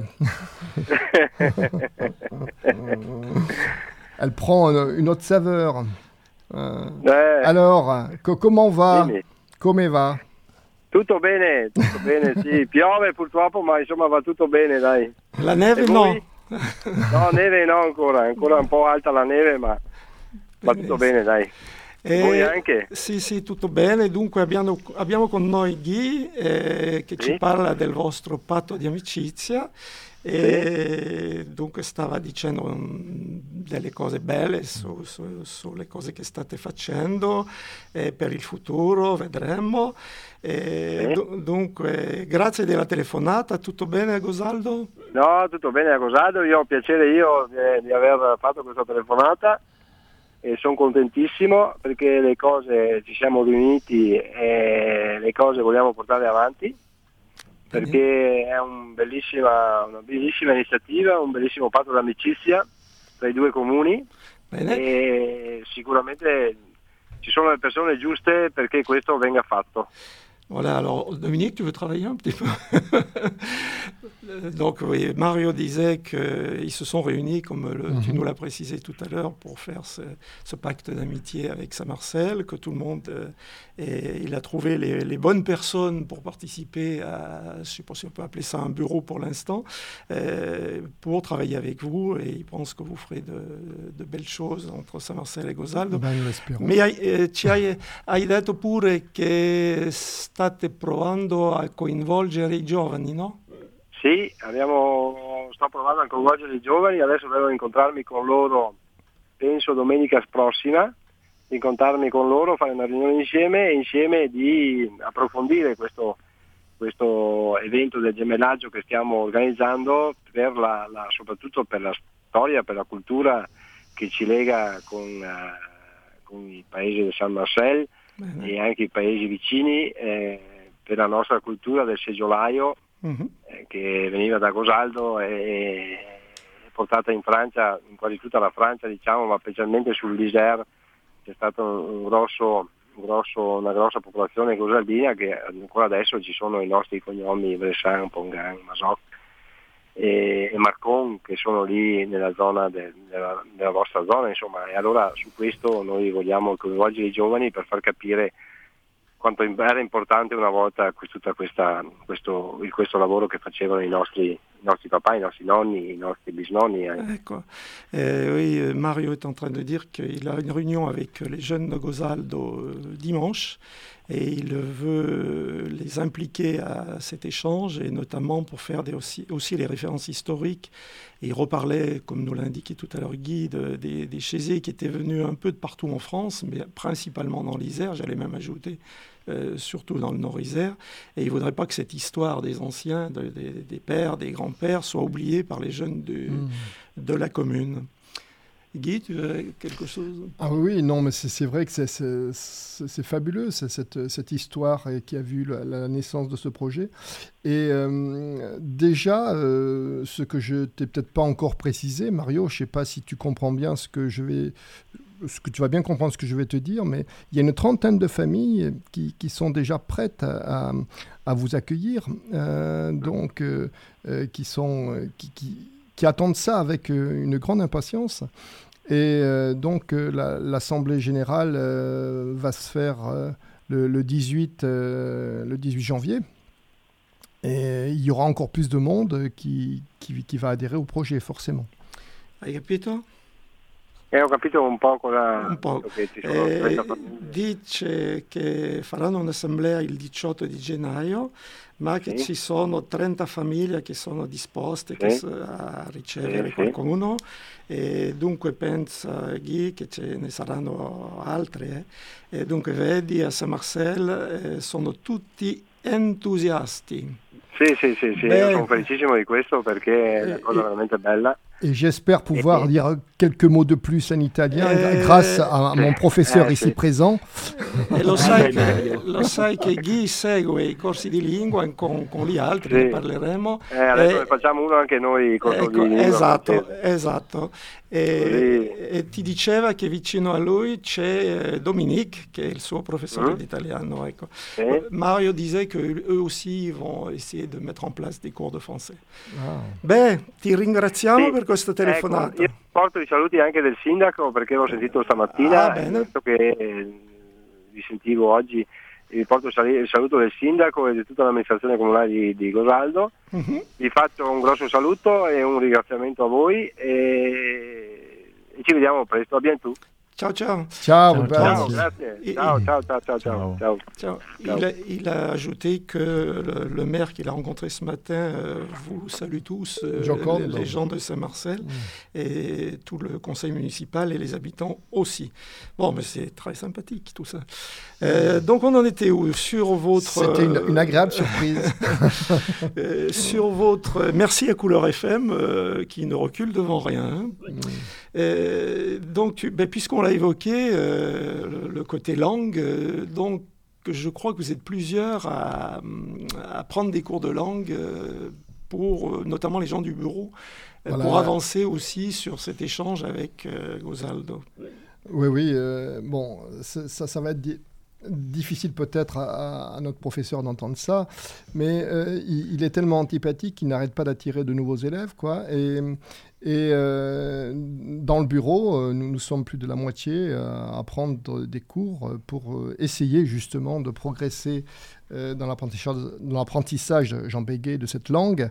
[SPEAKER 6] Elle prend une, une autre saveur. Euh,
[SPEAKER 8] eh.
[SPEAKER 6] Alors, co- comment va?
[SPEAKER 8] Dimmi.
[SPEAKER 6] Come va?
[SPEAKER 8] Tutto bene, tutto bene, sì. Piove purtroppo, ma insomma va tutto bene, dai.
[SPEAKER 3] La neve no.
[SPEAKER 8] No, neve no ancora, ancora un po' alta la neve, ma va tutto bene, dai.
[SPEAKER 3] E,
[SPEAKER 8] Voi anche?
[SPEAKER 3] Sì, sì, tutto bene. Dunque abbiamo, abbiamo con noi Guy eh, che sì. ci parla del vostro patto di amicizia e sì. dunque stava dicendo um, delle cose belle su, su, sulle cose che state facendo e per il futuro, vedremo. E sì. d- dunque, grazie della telefonata. Tutto bene, Gosaldo?
[SPEAKER 8] No, tutto bene, Gosaldo. Io ho piacere io di, di aver fatto questa telefonata. E sono contentissimo perché le cose ci siamo riuniti e le cose vogliamo portare avanti perché è un bellissima, una bellissima iniziativa, un bellissimo patto d'amicizia tra i due comuni. Bene. E sicuramente ci sono le persone giuste perché questo venga fatto.
[SPEAKER 3] Voilà, alors Dominique, tu veux travailler un petit peu? Donc oui, Mario disait qu'ils se sont réunis, comme le, mm-hmm. tu nous l'as précisé tout à l'heure, pour faire ce, ce pacte d'amitié avec Saint-Marcel, que tout le monde, euh, et il a trouvé les, les bonnes personnes pour participer à, je ne sais pas si on peut appeler ça un bureau pour l'instant, euh, pour travailler avec vous, et il pense que vous ferez de, de belles choses entre Saint-Marcel et Gosaldo.
[SPEAKER 6] Ben, nous l'espérons.
[SPEAKER 3] Mais eh, ci hai, hai detto pure che state provando a coinvolgere i giovani, no?
[SPEAKER 8] Sì, abbiamo, sto provando a coinvolgere i giovani, adesso devo incontrarmi con loro, penso domenica prossima, incontrarmi con loro, fare una riunione insieme e insieme di approfondire questo, questo evento del gemellaggio che stiamo organizzando, per la, la, soprattutto per la storia, per la cultura che ci lega con, uh, con i paesi del San Marcel Bene. E anche i paesi vicini, eh, per la nostra cultura del seggiolaio. Uh-huh. Eh, che veniva da Gosaldo e è portata in Francia, in quasi tutta la Francia diciamo, ma specialmente sull'Isère c'è stata un grosso, un grosso, una grossa popolazione gosaldina che ancora adesso ci sono i nostri cognomi Bressan, Pongan, Masoc e, e Marcon che sono lì nella zona de, della, della vostra zona, insomma, e allora su questo noi vogliamo coinvolgere i giovani per far capire quanto era importante una volta tutta questa, questo, questo lavoro che facevano i nostri, i nostri papà, i nostri nonni, i nostri bisnonni. Eh.
[SPEAKER 3] Ecco. Eh, oui, Mario est en train de dire qu'il a une réunion avec les jeunes de Gozaldo euh, dimanche et il veut les impliquer à cet échange et notamment pour faire des aussi, aussi les références historiques. Et il reparlait, comme nous l'a indiqué tout à l'heure Guy, de, des, des Chézés qui étaient venus un peu de partout en France, mais principalement dans l'Isère, j'allais même ajouter, euh, surtout dans le Nord-Isère. Et il ne voudrait pas que cette histoire des anciens, de, des, des pères, des grands-pères, soit oubliée par les jeunes de, mmh. de la commune. Guy, tu as quelque chose?
[SPEAKER 6] Ah oui, non, mais c'est, c'est vrai que c'est, c'est, c'est, c'est fabuleux, c'est cette, cette histoire qui a vu la, la naissance de ce projet. Et euh, déjà, euh, ce que je t'ai peut-être pas encore précisé, Mario, je ne sais pas si tu comprends bien ce que je vais... ce que tu vas bien comprendre ce que je vais te dire, mais il y a une trentaine de familles qui, qui sont déjà prêtes à, à, à vous accueillir, euh, donc euh, euh, qui sont... Qui, qui, qui attendent ça avec euh, une grande impatience. Et euh, donc, euh, la, l'Assemblée générale euh, va se faire euh, le, le, dix-huit, euh, le dix-huit janvier. Et il y aura encore plus de monde qui, qui, qui va adhérer au projet, forcément.
[SPEAKER 3] Hai capito?
[SPEAKER 8] Eh, ho capito un po' cosa...
[SPEAKER 3] Un po'.
[SPEAKER 8] Che ci sono
[SPEAKER 3] eh, dice che faranno un'assemblea il diciotto di gennaio, ma che sì. ci sono trenta famiglie che sono disposte sì. che, a ricevere sì, qualcuno, sì. e dunque pensa Guy che ce ne saranno altre. Eh. E dunque vedi, a Saint-Marcel eh, sono tutti entusiasti.
[SPEAKER 8] Sì, sì, sì, sì. Io sono felicissimo di questo perché è una cosa eh, veramente bella.
[SPEAKER 6] Et j'espère pouvoir dire quelques mots de plus en italien eh, grâce à mon professeur eh, ici sì. présent.
[SPEAKER 3] E lo sai, che, lo sai che Guy segue i corsi di lingua con, con gli altri, sì. ne parleremo.
[SPEAKER 8] Eh, adesso ne facciamo uno anche noi, corso
[SPEAKER 3] ecco,
[SPEAKER 8] di lingua.
[SPEAKER 3] Esatto, esatto. E, e ti diceva che vicino a lui c'è Dominique, che è il suo professore mm. di italiano. Ecco. Sì. Mario disait qu'eux aussi vont essayer de mettre en place des cours de français. Ah. Beh, ti ringraziamo sì. per questa telefonata.
[SPEAKER 8] Ecco, io porto i saluti anche del sindaco perché l'ho sentito stamattina,
[SPEAKER 3] ah,
[SPEAKER 8] visto che eh, vi sentivo oggi, vi porto il saluto del sindaco e di tutta l'amministrazione comunale di, di Gozaldo. Uh-huh. Vi faccio un grosso saluto e un ringraziamento a voi e, e ci vediamo presto. A bientôt.
[SPEAKER 3] Ciao, ciao.
[SPEAKER 6] Ciao,
[SPEAKER 8] ciao, ciao grazie. Ciao, ciao, ciao, ciao, ciao. ciao.
[SPEAKER 3] ciao. Il, a, il a ajouté que le, le maire qu'il a rencontré ce matin euh, vous salue tous, euh, les, les gens de Saint-Marcel, mmh. et tout le conseil municipal et les habitants aussi. Bon, mais c'est très sympathique tout ça. Euh, donc on en était où? Sur votre...
[SPEAKER 6] C'était une, une agréable surprise.
[SPEAKER 3] euh, sur votre... Merci à Couleur F M euh, qui ne recule devant rien. Hein. Mmh. Euh, donc, ben, puisqu'on l'a évoqué, euh, le, le côté langue, euh, donc je crois que vous êtes plusieurs à, à prendre des cours de langue euh, pour euh, notamment les gens du bureau, euh, voilà. pour avancer aussi sur cet échange avec euh, Gozaldo.
[SPEAKER 6] Oui, oui. Euh, bon, ça, ça va être di- difficile peut-être à, à notre professeur d'entendre ça, mais euh, il, il est tellement antipathique qu'il n'arrête pas d'attirer de nouveaux élèves, quoi. Et Et euh, dans le bureau, euh, nous, nous sommes plus de la moitié euh, à prendre des cours pour euh, essayer justement de progresser euh, dans l'apprentissage, dans l'apprentissage, j'en bégaye, de cette langue.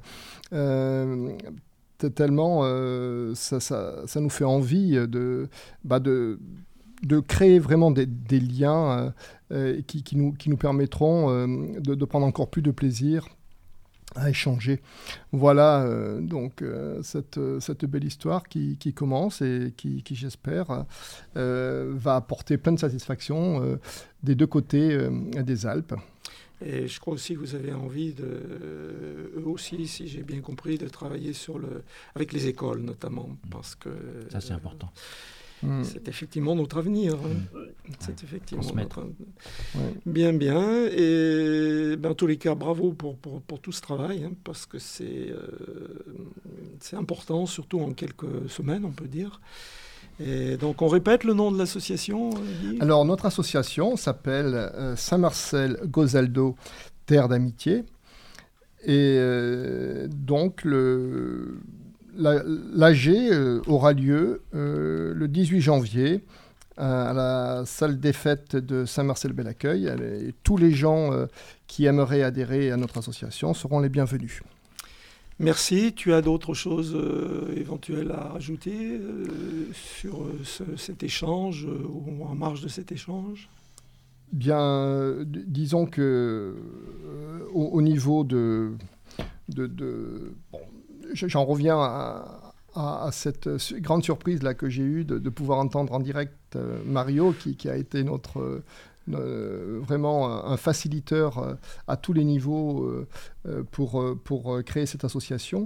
[SPEAKER 6] Euh, tellement euh, ça, ça, ça nous fait envie de, bah de, de créer vraiment des, des liens euh, qui, qui, nous, qui nous permettront euh, de, de prendre encore plus de plaisir à échanger. Voilà euh, donc euh, cette, cette belle histoire qui, qui commence et qui, qui j'espère, euh, va apporter plein de satisfaction euh, des deux côtés euh, des Alpes.
[SPEAKER 3] Et je crois aussi que vous avez envie, de, eux aussi, si j'ai bien compris, de travailler sur le, avec les écoles notamment, parce que...
[SPEAKER 4] Ça, c'est important.
[SPEAKER 3] Mmh. C'est effectivement notre avenir. Hein. Mmh. C'est effectivement notre... Ouais. Bien, bien. Et ben, en tous les cas, bravo pour, pour, pour tout ce travail, hein, parce que c'est, euh, c'est important, surtout en quelques semaines, on peut dire. Et donc, on répète le nom de l'association, Guy ?
[SPEAKER 6] Alors, notre association s'appelle euh, Saint-Marcel Gozaldo Terre d'Amitié. Et euh, donc, le... l'A G euh, aura lieu euh, le dix-huit janvier euh, à la salle des fêtes de Saint-Marcel-Bel-Accueil. Et tous les gens euh, qui aimeraient adhérer à notre association seront les bienvenus.
[SPEAKER 3] Merci. Tu as d'autres choses euh, éventuelles à rajouter euh, sur euh, ce, cet échange euh, ou en marge de cet échange?
[SPEAKER 6] Bien, euh, d- disons que euh, au, au niveau de... de, de bon, j'en reviens à, à, à cette grande surprise là, que j'ai eue de, de pouvoir entendre en direct euh, Mario, qui, qui a été notre... Euh, Euh, vraiment un facilitateur euh, à tous les niveaux euh, pour, pour créer cette association.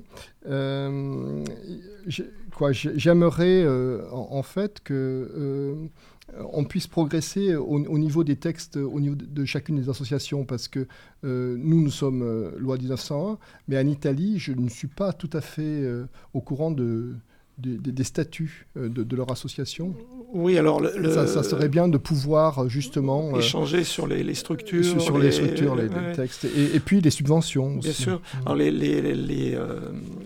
[SPEAKER 6] Euh, quoi, j'aimerais euh, en, en fait que euh, on puisse progresser au, au niveau des textes, au niveau de, de chacune des associations, parce que euh, nous, nous sommes euh, loi mille neuf cent un, mais en Italie, je ne suis pas tout à fait euh, au courant de... Des, des statuts de, de leur association.
[SPEAKER 3] Oui, alors le, le...
[SPEAKER 6] Ça, ça serait bien de pouvoir justement
[SPEAKER 3] échanger euh, sur les, les structures,
[SPEAKER 6] sur, sur les, les structures, les, ouais. les textes, et, et puis les subventions.
[SPEAKER 3] Bien
[SPEAKER 6] aussi.
[SPEAKER 3] sûr. Alors les les les, les, euh,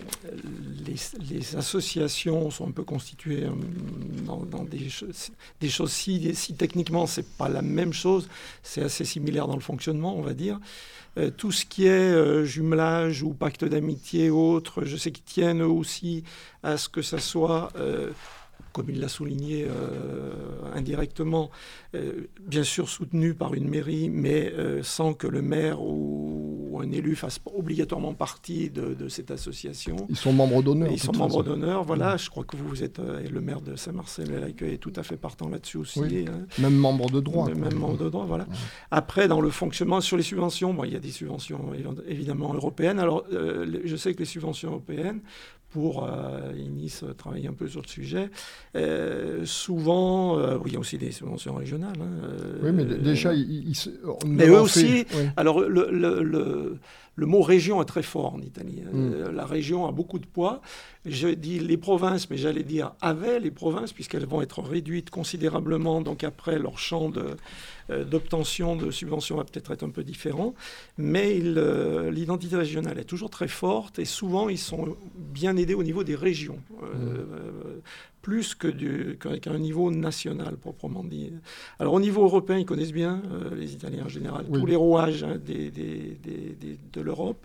[SPEAKER 3] les les associations sont un peu constituées euh, dans, dans des choses, des choses si, si techniquement c'est pas la même chose, c'est assez similaire dans le fonctionnement, on va dire. Euh, tout ce qui est euh, jumelage ou pacte d'amitié ou autre, je sais qu'ils tiennent eux aussi à ce que ça soit, euh, comme il l'a souligné euh, indirectement, euh, bien sûr soutenu par une mairie, mais euh, sans que le maire ou, ou un élu fasse obligatoirement partie de, de cette association.
[SPEAKER 6] Ils sont membres d'honneur.
[SPEAKER 3] Ils sont membres d'honneur, voilà. Mmh. Je crois que vous êtes euh, le maire de Saint-Marcel-et-L'accueil est tout à fait partant là-dessus aussi.
[SPEAKER 6] Oui.
[SPEAKER 3] Hein.
[SPEAKER 6] Même membre de droit.
[SPEAKER 3] Même, même membre de droit, voilà. Mmh. Après, dans le fonctionnement, sur les subventions, bon, il y a des subventions évidemment européennes. Alors, euh, je sais que les subventions européennes, pour euh, Inis travailler un peu sur le sujet. Euh, souvent, euh, oui, il y a aussi des subventions régionales. Hein, euh,
[SPEAKER 6] oui, mais déjà, ils, ils,
[SPEAKER 3] mais eux aussi. Fait, oui. Alors, le, le, le, le mot région est très fort en Italie. Mm. Euh, la région a beaucoup de poids. Je dis les provinces, mais j'allais dire avaient les provinces, puisqu'elles vont être réduites considérablement. Donc après, leur champ de, euh, d'obtention de subventions va peut-être être un peu différent. Mais il, euh, l'identité régionale est toujours très forte et souvent, ils sont bien aidés au niveau des régions. Euh, mm. euh, plus que du, qu'à un niveau national, proprement dit. Alors, au niveau européen, ils connaissent bien, euh, les Italiens en général, oui. tous les rouages hein, des, des, des, des, de l'Europe.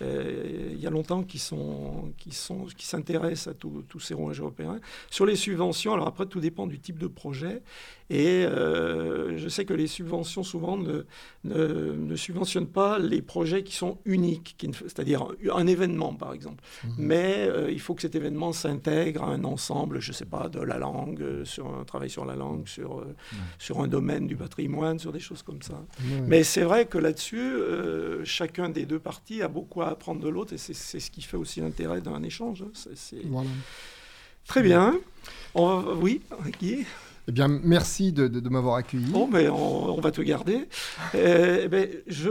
[SPEAKER 3] Euh, il y a longtemps qu'ils sont, qu'ils sont, qu'ils s'intéressent à tous ces rouages européens. Sur les subventions, alors après, tout dépend du type de projet. Et euh, je sais que les subventions, souvent, ne, ne, ne subventionnent pas les projets qui sont uniques, qui, c'est-à-dire un événement, par exemple. Mmh. Mais euh, il faut que cet événement s'intègre à un ensemble, je ne sais pas, de la langue, euh, sur un travail sur la langue, sur, euh, mmh. sur un domaine du patrimoine, sur des choses comme ça. Mmh. Mais c'est vrai que là-dessus, euh, chacun des deux parties a beaucoup à apprendre de l'autre, et c'est, c'est ce qui fait aussi l'intérêt d'un échange. Hein. C'est, c'est... Voilà. Très bien. On va... Oui, Guy ?
[SPEAKER 6] Eh bien, merci de, de, de m'avoir accueilli.
[SPEAKER 3] Bon, mais on, on va te garder. Euh, eh ben, je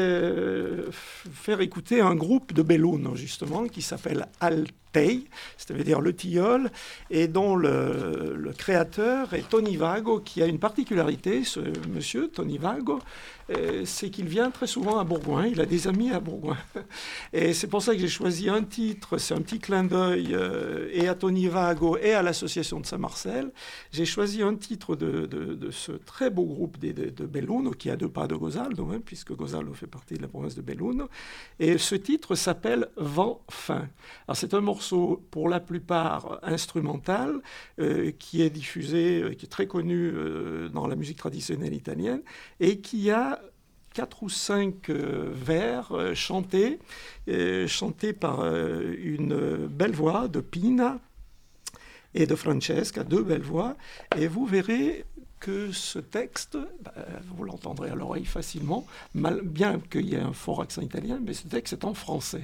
[SPEAKER 3] vais faire écouter un groupe de Belluno, justement, qui s'appelle Altei, c'est-à-dire le tilleul, et dont le, le créateur est Tony Vago, qui a une particularité, ce monsieur, Tony Vago, euh, c'est qu'il vient très souvent à Bourgoin, il a des amis à Bourgoin. Et c'est pour ça que j'ai choisi un titre, c'est un petit clin d'œil euh, et à Tony Vago et à l'association de Saint-Marcel. J'ai choisi un titre de, de, de ce très beau groupe de, de, de Belluno, qui a deux pas de Gosaldo, hein, puisque Gosaldo fait partie de la province de Belluno. Et ce titre s'appelle « Vent fin ». Alors c'est un morceau pour la plupart instrumental, euh, qui est diffusé, euh, qui est très connu euh, dans la musique traditionnelle italienne, et qui a quatre ou cinq euh, vers euh, chantés, euh, chantés par euh, une belle voix de Pina et de Francesca, deux belles voix, et vous verrez que ce texte, bah, vous l'entendrez à l'oreille facilement, mal, bien qu'il y ait un fort accent italien, mais ce texte est en français.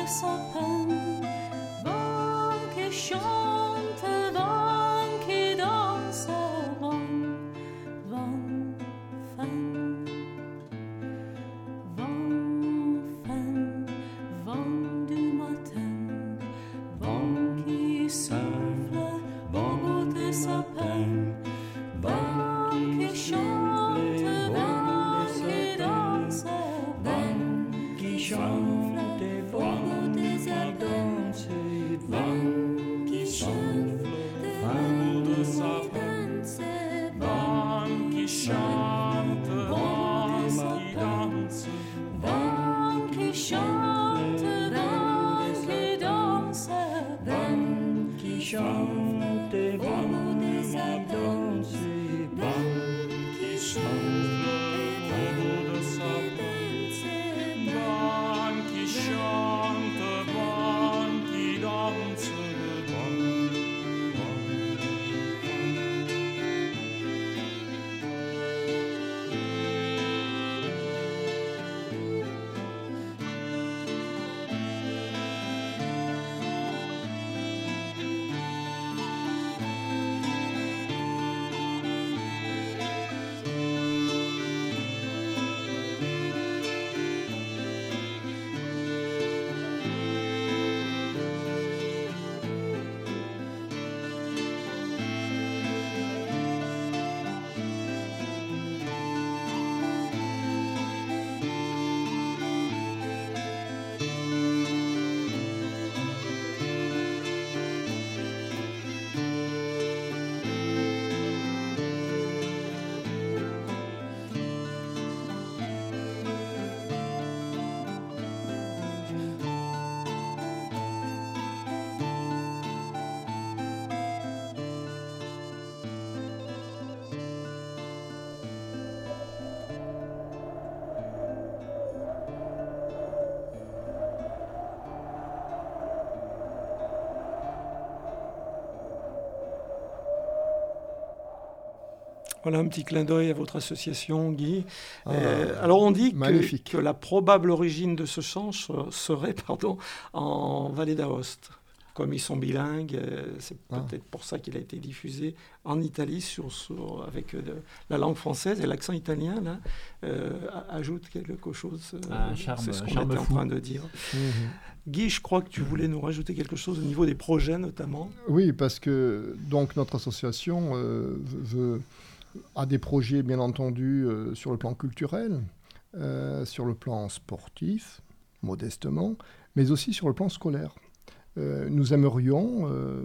[SPEAKER 5] sapin, vent qui chante, vent qui danse, vent, vent fin, vent fin, vent du matin, vent qui souffle au bout des sapins, vent qui chante, vent qui danse, vent qui chante.
[SPEAKER 3] Voilà un petit clin d'œil à votre association, Guy. Ah, euh, alors on dit que, que la probable origine de ce chant serait pardon, en Vallée d'Aoste. Comme ils sont bilingues, c'est ah. peut-être pour ça qu'il a été diffusé en Italie sur, sur, avec de, la langue française, et l'accent italien là, euh, ajoute quelque chose.
[SPEAKER 4] Un charme,
[SPEAKER 3] c'est ce qu'on
[SPEAKER 4] charme
[SPEAKER 3] était
[SPEAKER 4] fou.
[SPEAKER 3] en train de dire.
[SPEAKER 6] Mmh.
[SPEAKER 3] Guy, je crois que tu voulais nous rajouter quelque chose au niveau des projets notamment.
[SPEAKER 6] Oui, parce que donc, notre association euh, veut... a des projets, bien entendu, euh, sur le plan culturel, euh, sur le plan sportif, modestement, mais aussi sur le plan scolaire. Euh, nous aimerions euh,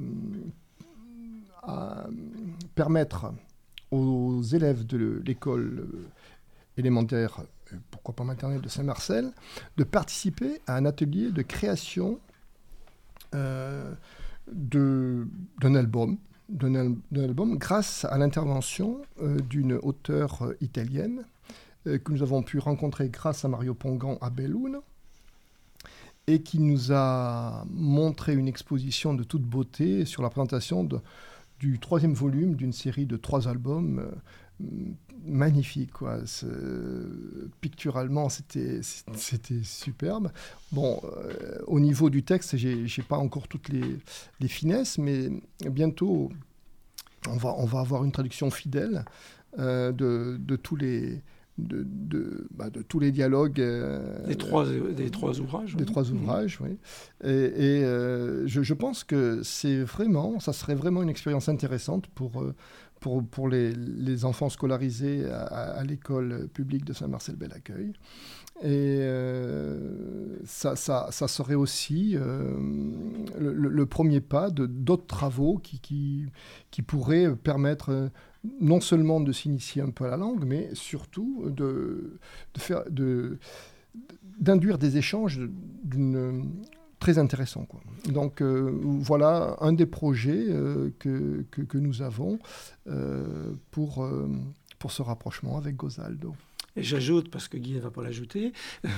[SPEAKER 6] à permettre aux élèves de l'école élémentaire, pourquoi pas maternelle, de Saint-Marcel, de participer à un atelier de création euh, de, d'un album, d'un, al- d'un album grâce à l'intervention euh, d'une auteure euh, italienne euh, que nous avons pu rencontrer grâce à Mario Pongan à Belluno et qui nous a montré une exposition de toute beauté sur la présentation de, du troisième volume d'une série de trois albums euh, magnifiques, quoi. C'est, picturalement, c'était, c'était superbe. Bon, euh, au niveau du texte, j'ai, j'ai pas encore toutes les, les finesses, mais bientôt, on va, on va avoir une traduction fidèle euh, de, de tous les... De, de, bah, de tous les dialogues euh,
[SPEAKER 3] des, trois, des trois ouvrages
[SPEAKER 6] des
[SPEAKER 3] oui.
[SPEAKER 6] trois ouvrages oui. et, et euh, je, je pense que c'est vraiment ça serait vraiment une expérience intéressante pour euh, pour, pour les, les enfants scolarisés à, à l'école publique de Saint-Marcel-Bel-Accueil. Et euh, ça, ça, ça serait aussi euh, le, le premier pas de, d'autres travaux qui, qui, qui pourraient permettre euh, non seulement de s'initier un peu à la langue, mais surtout de, de faire, de, d'induire des échanges d'une, très intéressants, quoi. Donc euh, voilà un des projets euh, que, que, que nous avons euh, pour, euh, pour ce rapprochement avec Gozaldo.
[SPEAKER 3] Et j'ajoute, parce que Guy ne va pas l'ajouter,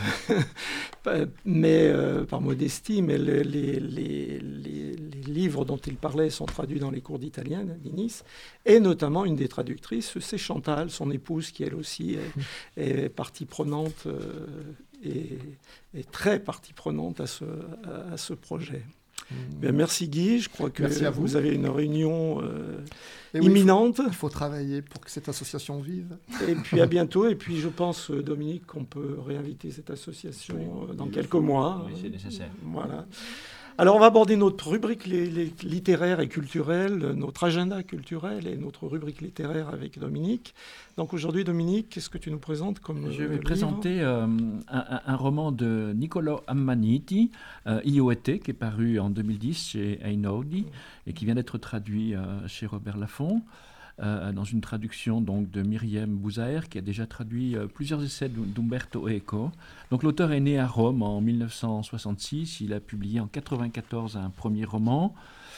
[SPEAKER 3] mais euh, par modestie, mais le, les, les, les, les livres dont il parlait sont traduits dans les cours d'italien d'Inis, et notamment une des traductrices, c'est Chantal, son épouse, qui elle aussi est, est partie prenante euh, est, est très partie prenante à ce, à, à ce projet. Bien, merci Guy, je crois que vous. vous avez une réunion euh, imminente.
[SPEAKER 6] Oui, il, faut, il faut travailler pour que cette association vive.
[SPEAKER 3] Et puis à bientôt, et puis je pense, Dominique, qu'on peut réinviter cette association oui, dans quelques faut. mois.
[SPEAKER 4] Oui, c'est nécessaire.
[SPEAKER 3] Voilà. Alors on va aborder notre rubrique les, les, littéraire et culturelle, notre agenda culturel et notre rubrique littéraire avec Dominique. Donc aujourd'hui, Dominique, qu'est-ce que tu nous présentes comme
[SPEAKER 4] Je vais
[SPEAKER 3] livre
[SPEAKER 4] présenter euh, un, un roman de Niccolò Ammaniti, euh, Ioete, qui est paru en deux mille dix chez Einaudi et qui vient d'être traduit euh, chez Robert Laffont. Euh, dans une traduction donc, de Myriam Bouzaer, qui a déjà traduit euh, plusieurs essais d'Umberto Eco. Donc l'auteur est né à Rome en mille neuf cent soixante-six, il a publié en mille neuf cent quatre-vingt-quatorze un premier roman,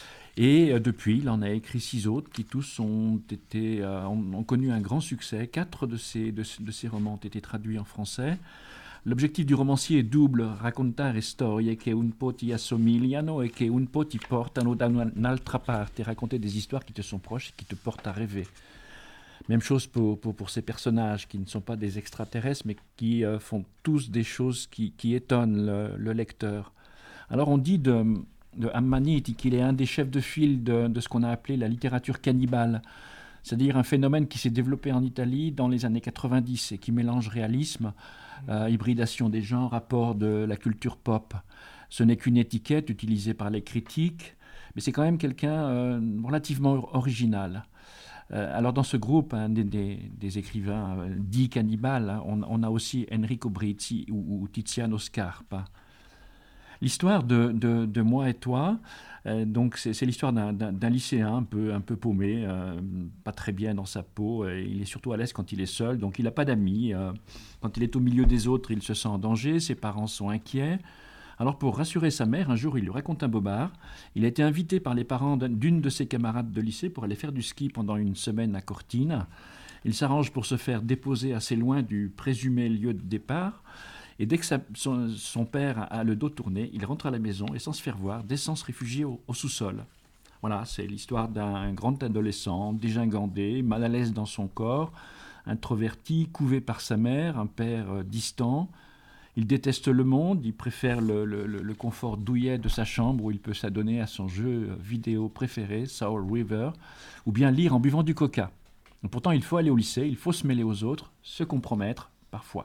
[SPEAKER 4] et euh, depuis il en a écrit six autres qui tous ont, été, euh, ont, ont connu un grand succès. Quatre de ces, de, de ces romans ont été traduits en français. L'objectif du romancier est double, raccontare storie che un po' ti assomigliano e che un po' ti portano da un'altra parte, raconter des histoires qui te sont proches et qui te portent à rêver. Même chose pour, pour, pour ces personnages qui ne sont pas des extraterrestres, mais qui euh, font tous des choses qui, qui étonnent le, le lecteur. Alors on dit de, de Ammaniti qu'il est un des chefs de file de, de ce qu'on a appelé la littérature cannibale, c'est-à-dire un phénomène qui s'est développé en Italie dans les années quatre-vingt-dix et qui mélange réalisme, Euh, hybridation des genres, rapport de la culture pop. Ce n'est qu'une étiquette utilisée par les critiques, mais c'est quand même quelqu'un euh, relativement original. Euh, alors dans ce groupe hein, des, des, des écrivains euh, dits cannibales, hein, on, on a aussi Enrico Brizzi ou, ou Tiziano Scarpa. L'histoire de, de, de Moi et toi, euh, donc c'est, c'est l'histoire d'un, d'un, d'un lycéen un peu, un peu paumé, euh, pas très bien dans sa peau. Euh, il est surtout à l'aise quand il est seul, donc il n'a pas d'amis. Euh, quand il est au milieu des autres, il se sent en danger, ses parents sont inquiets. Alors pour rassurer sa mère, un jour il lui raconte un bobard. Il a été invité par les parents d'une de ses camarades de lycée pour aller faire du ski pendant une semaine à Cortine. Il s'arrange pour se faire déposer assez loin du présumé lieu de départ. Et dès que sa, son, son père a le dos tourné, il rentre à la maison et sans se faire voir, descend se réfugier au, au sous-sol. Voilà, c'est l'histoire d'un grand adolescent, dégingandé, mal à l'aise dans son corps, introverti, couvé par sa mère, un père euh, distant. Il déteste le monde, il préfère le, le, le confort douillet de sa chambre où il peut s'adonner à son jeu vidéo préféré, Soul River, ou bien lire en buvant du coca. Et pourtant, il faut aller au lycée, il faut se mêler aux autres, se compromettre, parfois.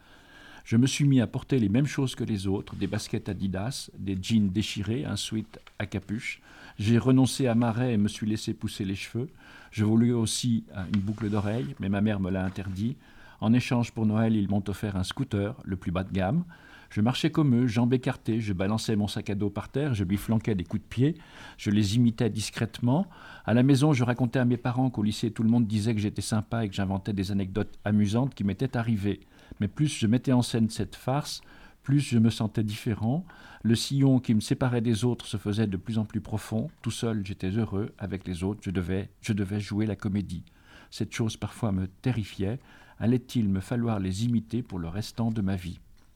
[SPEAKER 4] Je me suis mis à porter les mêmes choses que les autres, des baskets Adidas, des jeans déchirés, un sweat à capuche. J'ai renoncé à ma raie et me suis laissé pousser les cheveux. Je voulais aussi une boucle d'oreille, mais ma mère me l'a interdit. En échange pour Noël, ils m'ont offert un scooter, le plus bas de gamme. Je marchais comme eux, jambes écartées, je balançais mon sac à dos par terre, je lui flanquais des coups de pied, je les imitais discrètement. À la maison, je racontais à mes parents qu'au lycée, tout le monde disait que j'étais sympa et que j'inventais des anecdotes amusantes qui m'étaient arrivées. Mais plus je mettais en scène cette farce, plus je me sentais différent. Le sillon qui me séparait des autres se faisait de plus en plus profond. Tout seul, j'étais heureux. Avec les autres, je devais, je devais jouer la comédie. Cette chose parfois me terrifiait. Allait-il me falloir les imiter pour le restant de ma vie ?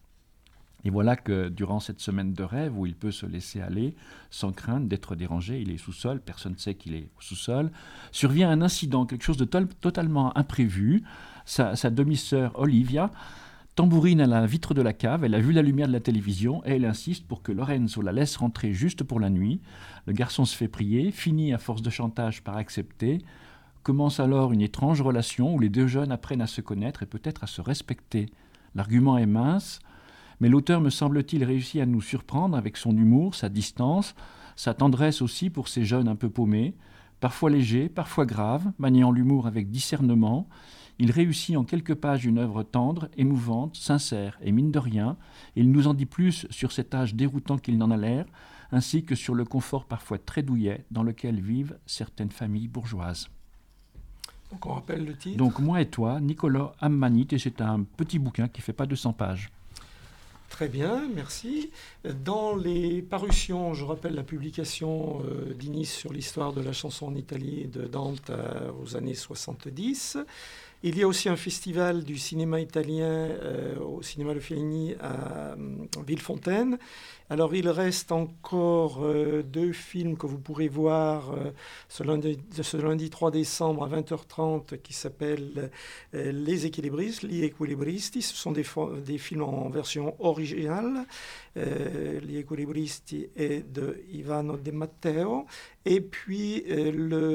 [SPEAKER 4] Et voilà que durant cette semaine de rêve où il peut se laisser aller sans crainte d'être dérangé, il est sous-sol, personne ne sait qu'il est au sous-sol, survient un incident, quelque chose de to- totalement imprévu. Sa, sa demi-sœur Olivia tambourine à la vitre de la cave, elle a vu la lumière de la télévision et elle insiste pour que Lorenzo la laisse rentrer juste pour la nuit. Le garçon se fait prier, finit à force de chantage par accepter. Commence alors une étrange relation où les deux jeunes apprennent à se connaître et peut-être à se respecter. L'argument est mince, mais l'auteur, me semble-t-il, réussit à nous surprendre avec son humour, sa distance, sa tendresse aussi pour ces jeunes un peu paumés, parfois légers, parfois graves, maniant l'humour avec discernement. Il réussit en quelques pages une œuvre tendre, émouvante, sincère, et mine de rien, il nous en dit plus sur cet âge déroutant qu'il n'en a l'air, ainsi que sur le confort parfois très douillet dans lequel vivent certaines familles bourgeoises.
[SPEAKER 3] Donc on rappelle le titre.
[SPEAKER 4] Donc Moi et toi, Niccolò Ammaniti, et c'est un petit bouquin qui ne fait pas deux cents pages.
[SPEAKER 3] Très bien, merci. Dans les parutions, je rappelle la publication euh, d'Inis sur l'histoire de la chanson en Italie de Dante euh, aux années soixante-dix. Il y a aussi un festival du cinéma italien euh, au cinéma Le Fellini à, à Villefontaine. Alors, il reste encore euh, deux films que vous pourrez voir euh, ce, lundi, ce lundi trois décembre à vingt heures trente qui s'appellent euh, Les Équilibristes, Gli Equilibristi. Ce sont des, des films en version originale. Euh, Gli Equilibristi est de Ivano De Matteo. Et puis, euh,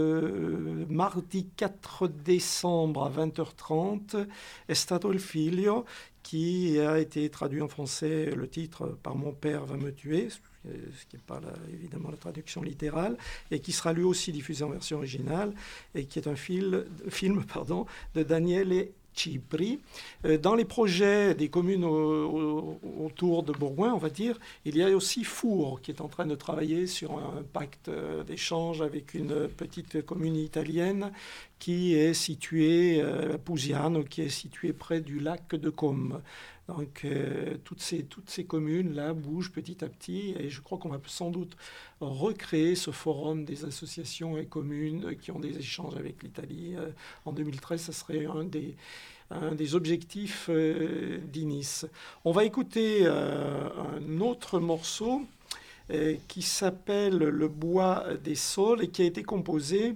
[SPEAKER 3] le mardi quatre décembre à vingt heures trente, È stato il figlio, qui a été traduit en français, le titre « Par mon père va me tuer », ce qui n'est pas la, évidemment la traduction littérale, et qui sera lui aussi diffusé en version originale, et qui est un fil, film pardon, de Daniele Cipri. Dans les projets des communes au, au, autour de Bourgoin, on va dire, il y a aussi Four qui est en train de travailler sur un pacte d'échange avec une petite commune italienne qui est située à Pusiano, qui est située près du lac de Côme. Donc, euh, toutes ces, toutes ces communes-là bougent petit à petit et je crois qu'on va sans doute recréer ce forum des associations et communes qui ont des échanges avec l'Italie. Euh, en deux mille treize, ça serait un des, un des objectifs euh, d'I N I S. On va écouter euh, un autre morceau euh, qui s'appelle « Le bois des saules » et qui a été composé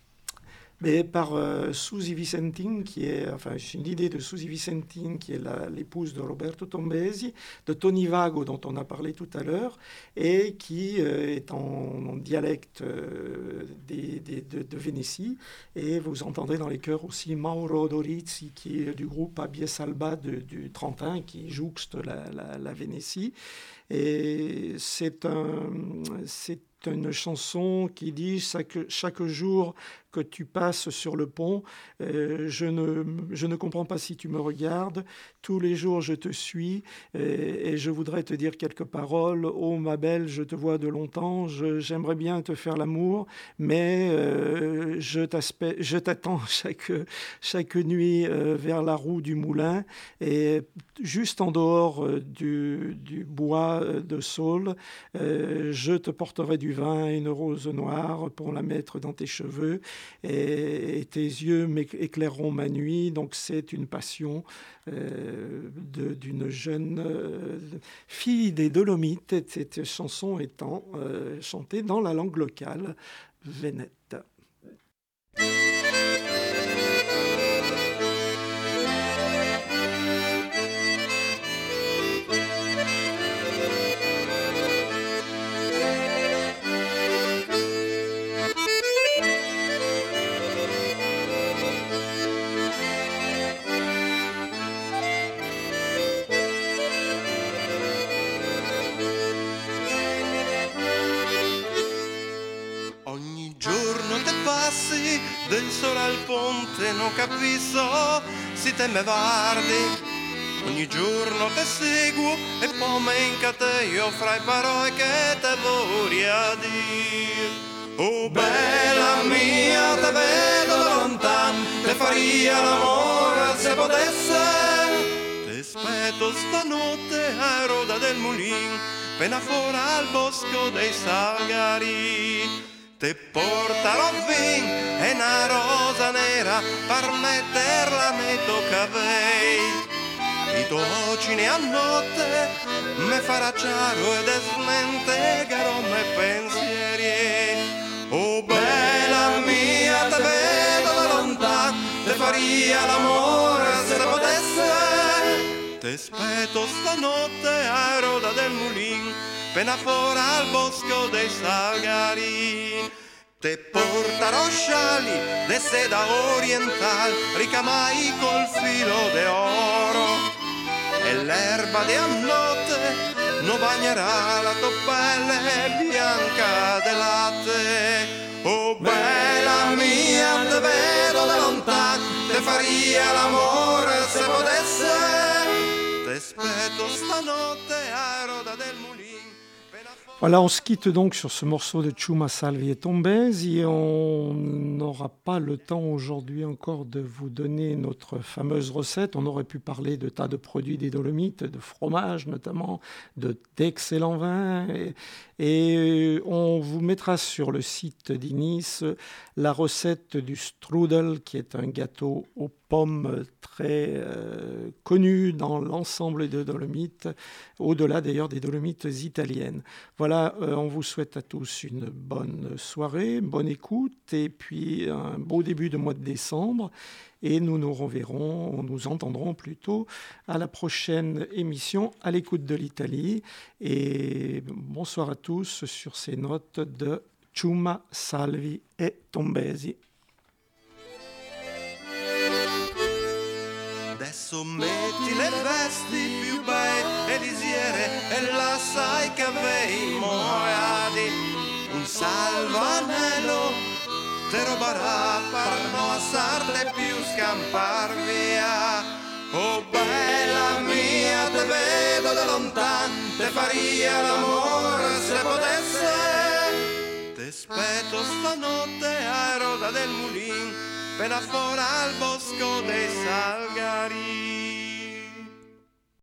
[SPEAKER 3] mais par euh, Susi Vicentin, qui est, enfin, c'est une idée de Susi Vicentin, qui est la, l'épouse de Roberto Tombesi, de Tony Vago, dont on a parlé tout à l'heure, et qui euh, est en, en dialecte euh, des, des, de, de Vénétie. Et vous entendrez dans les chœurs aussi Mauro Dorizzi, qui est du groupe Abie Salba de, du Trentin, qui jouxte la, la, la Vénétie. Et c'est un... C'est une chanson qui dit chaque, chaque jour que tu passes sur le pont, euh, je, ne, je ne comprends pas si tu me regardes, tous les jours je te suis et, et je voudrais te dire quelques paroles. Oh ma belle, je te vois de longtemps, je, j'aimerais bien te faire l'amour, mais euh, je, je t'attends chaque, chaque nuit euh, vers la roue du moulin et juste en dehors euh, du, du bois de saule, euh, je te porterai du vin et une rose noire pour la mettre dans tes cheveux et, et tes yeux éclaireront ma nuit. Donc c'est une passion euh, de, d'une jeune euh, fille des Dolomites, cette chanson étant euh, chantée dans la langue locale vénète.
[SPEAKER 9] Del sole al ponte non capisco si te me guardi, ogni giorno te seguo e poi me incateio fra i parole che te vorrei dire. Oh bella mia, te vedo lontano, te faria l'amore se potesse. Te aspetto stanotte a Roda del Mulin, appena fuori al bosco dei Salgari. Te porterò vin e una rosa nera per metterla nei tuoi capelli. I tuoi occhi a notte me farà chiaro ed smentegherò me pensieri. Oh bella mia, te vedo da lontano, te faria l'amore se potesse. Te aspetto stanotte a Roda del Mulin, appena fuori al bosco dei Salgari. Te porterò scialli de seda oriental, ricamai col filo d'oro, e l'erba di notte non bagnerà la tua pelle bianca del latte. Oh bella mia, te vedo da lontano, te faria l'amore se potesse. Te aspetto stanotte a Roda del Mulin.
[SPEAKER 3] Voilà, on se quitte donc sur ce morceau de Ciuma Salvi e Tombesi. On n'aura pas le temps aujourd'hui encore de vous donner notre fameuse recette. On aurait pu parler de tas de produits des Dolomites, de fromage notamment, de, d'excellents vins. Et, et on vous mettra sur le site d'I N I S la recette du strudel, qui est un gâteau au pomme très euh, connue dans l'ensemble des Dolomites, au-delà d'ailleurs des Dolomites italiennes. Voilà, euh, on vous souhaite à tous une bonne soirée, bonne écoute, et puis un beau début de mois de décembre. Et nous nous reverrons, nous entendrons plutôt à la prochaine émission à l'écoute de l'Italie. Et bonsoir à tous sur ces notes de Ciumma, Salvi e Tombesi.
[SPEAKER 9] Adesso metti le vesti più bei elisiere e la sai che avei moiadi un salvanello te rubarà per non assarte più scampar via. Oh bella mia, te vedo da lontan, te faria l'amore se potesse. Te aspetto stanotte a Roda del Mulin, appena fuori al bosco dei Salgari.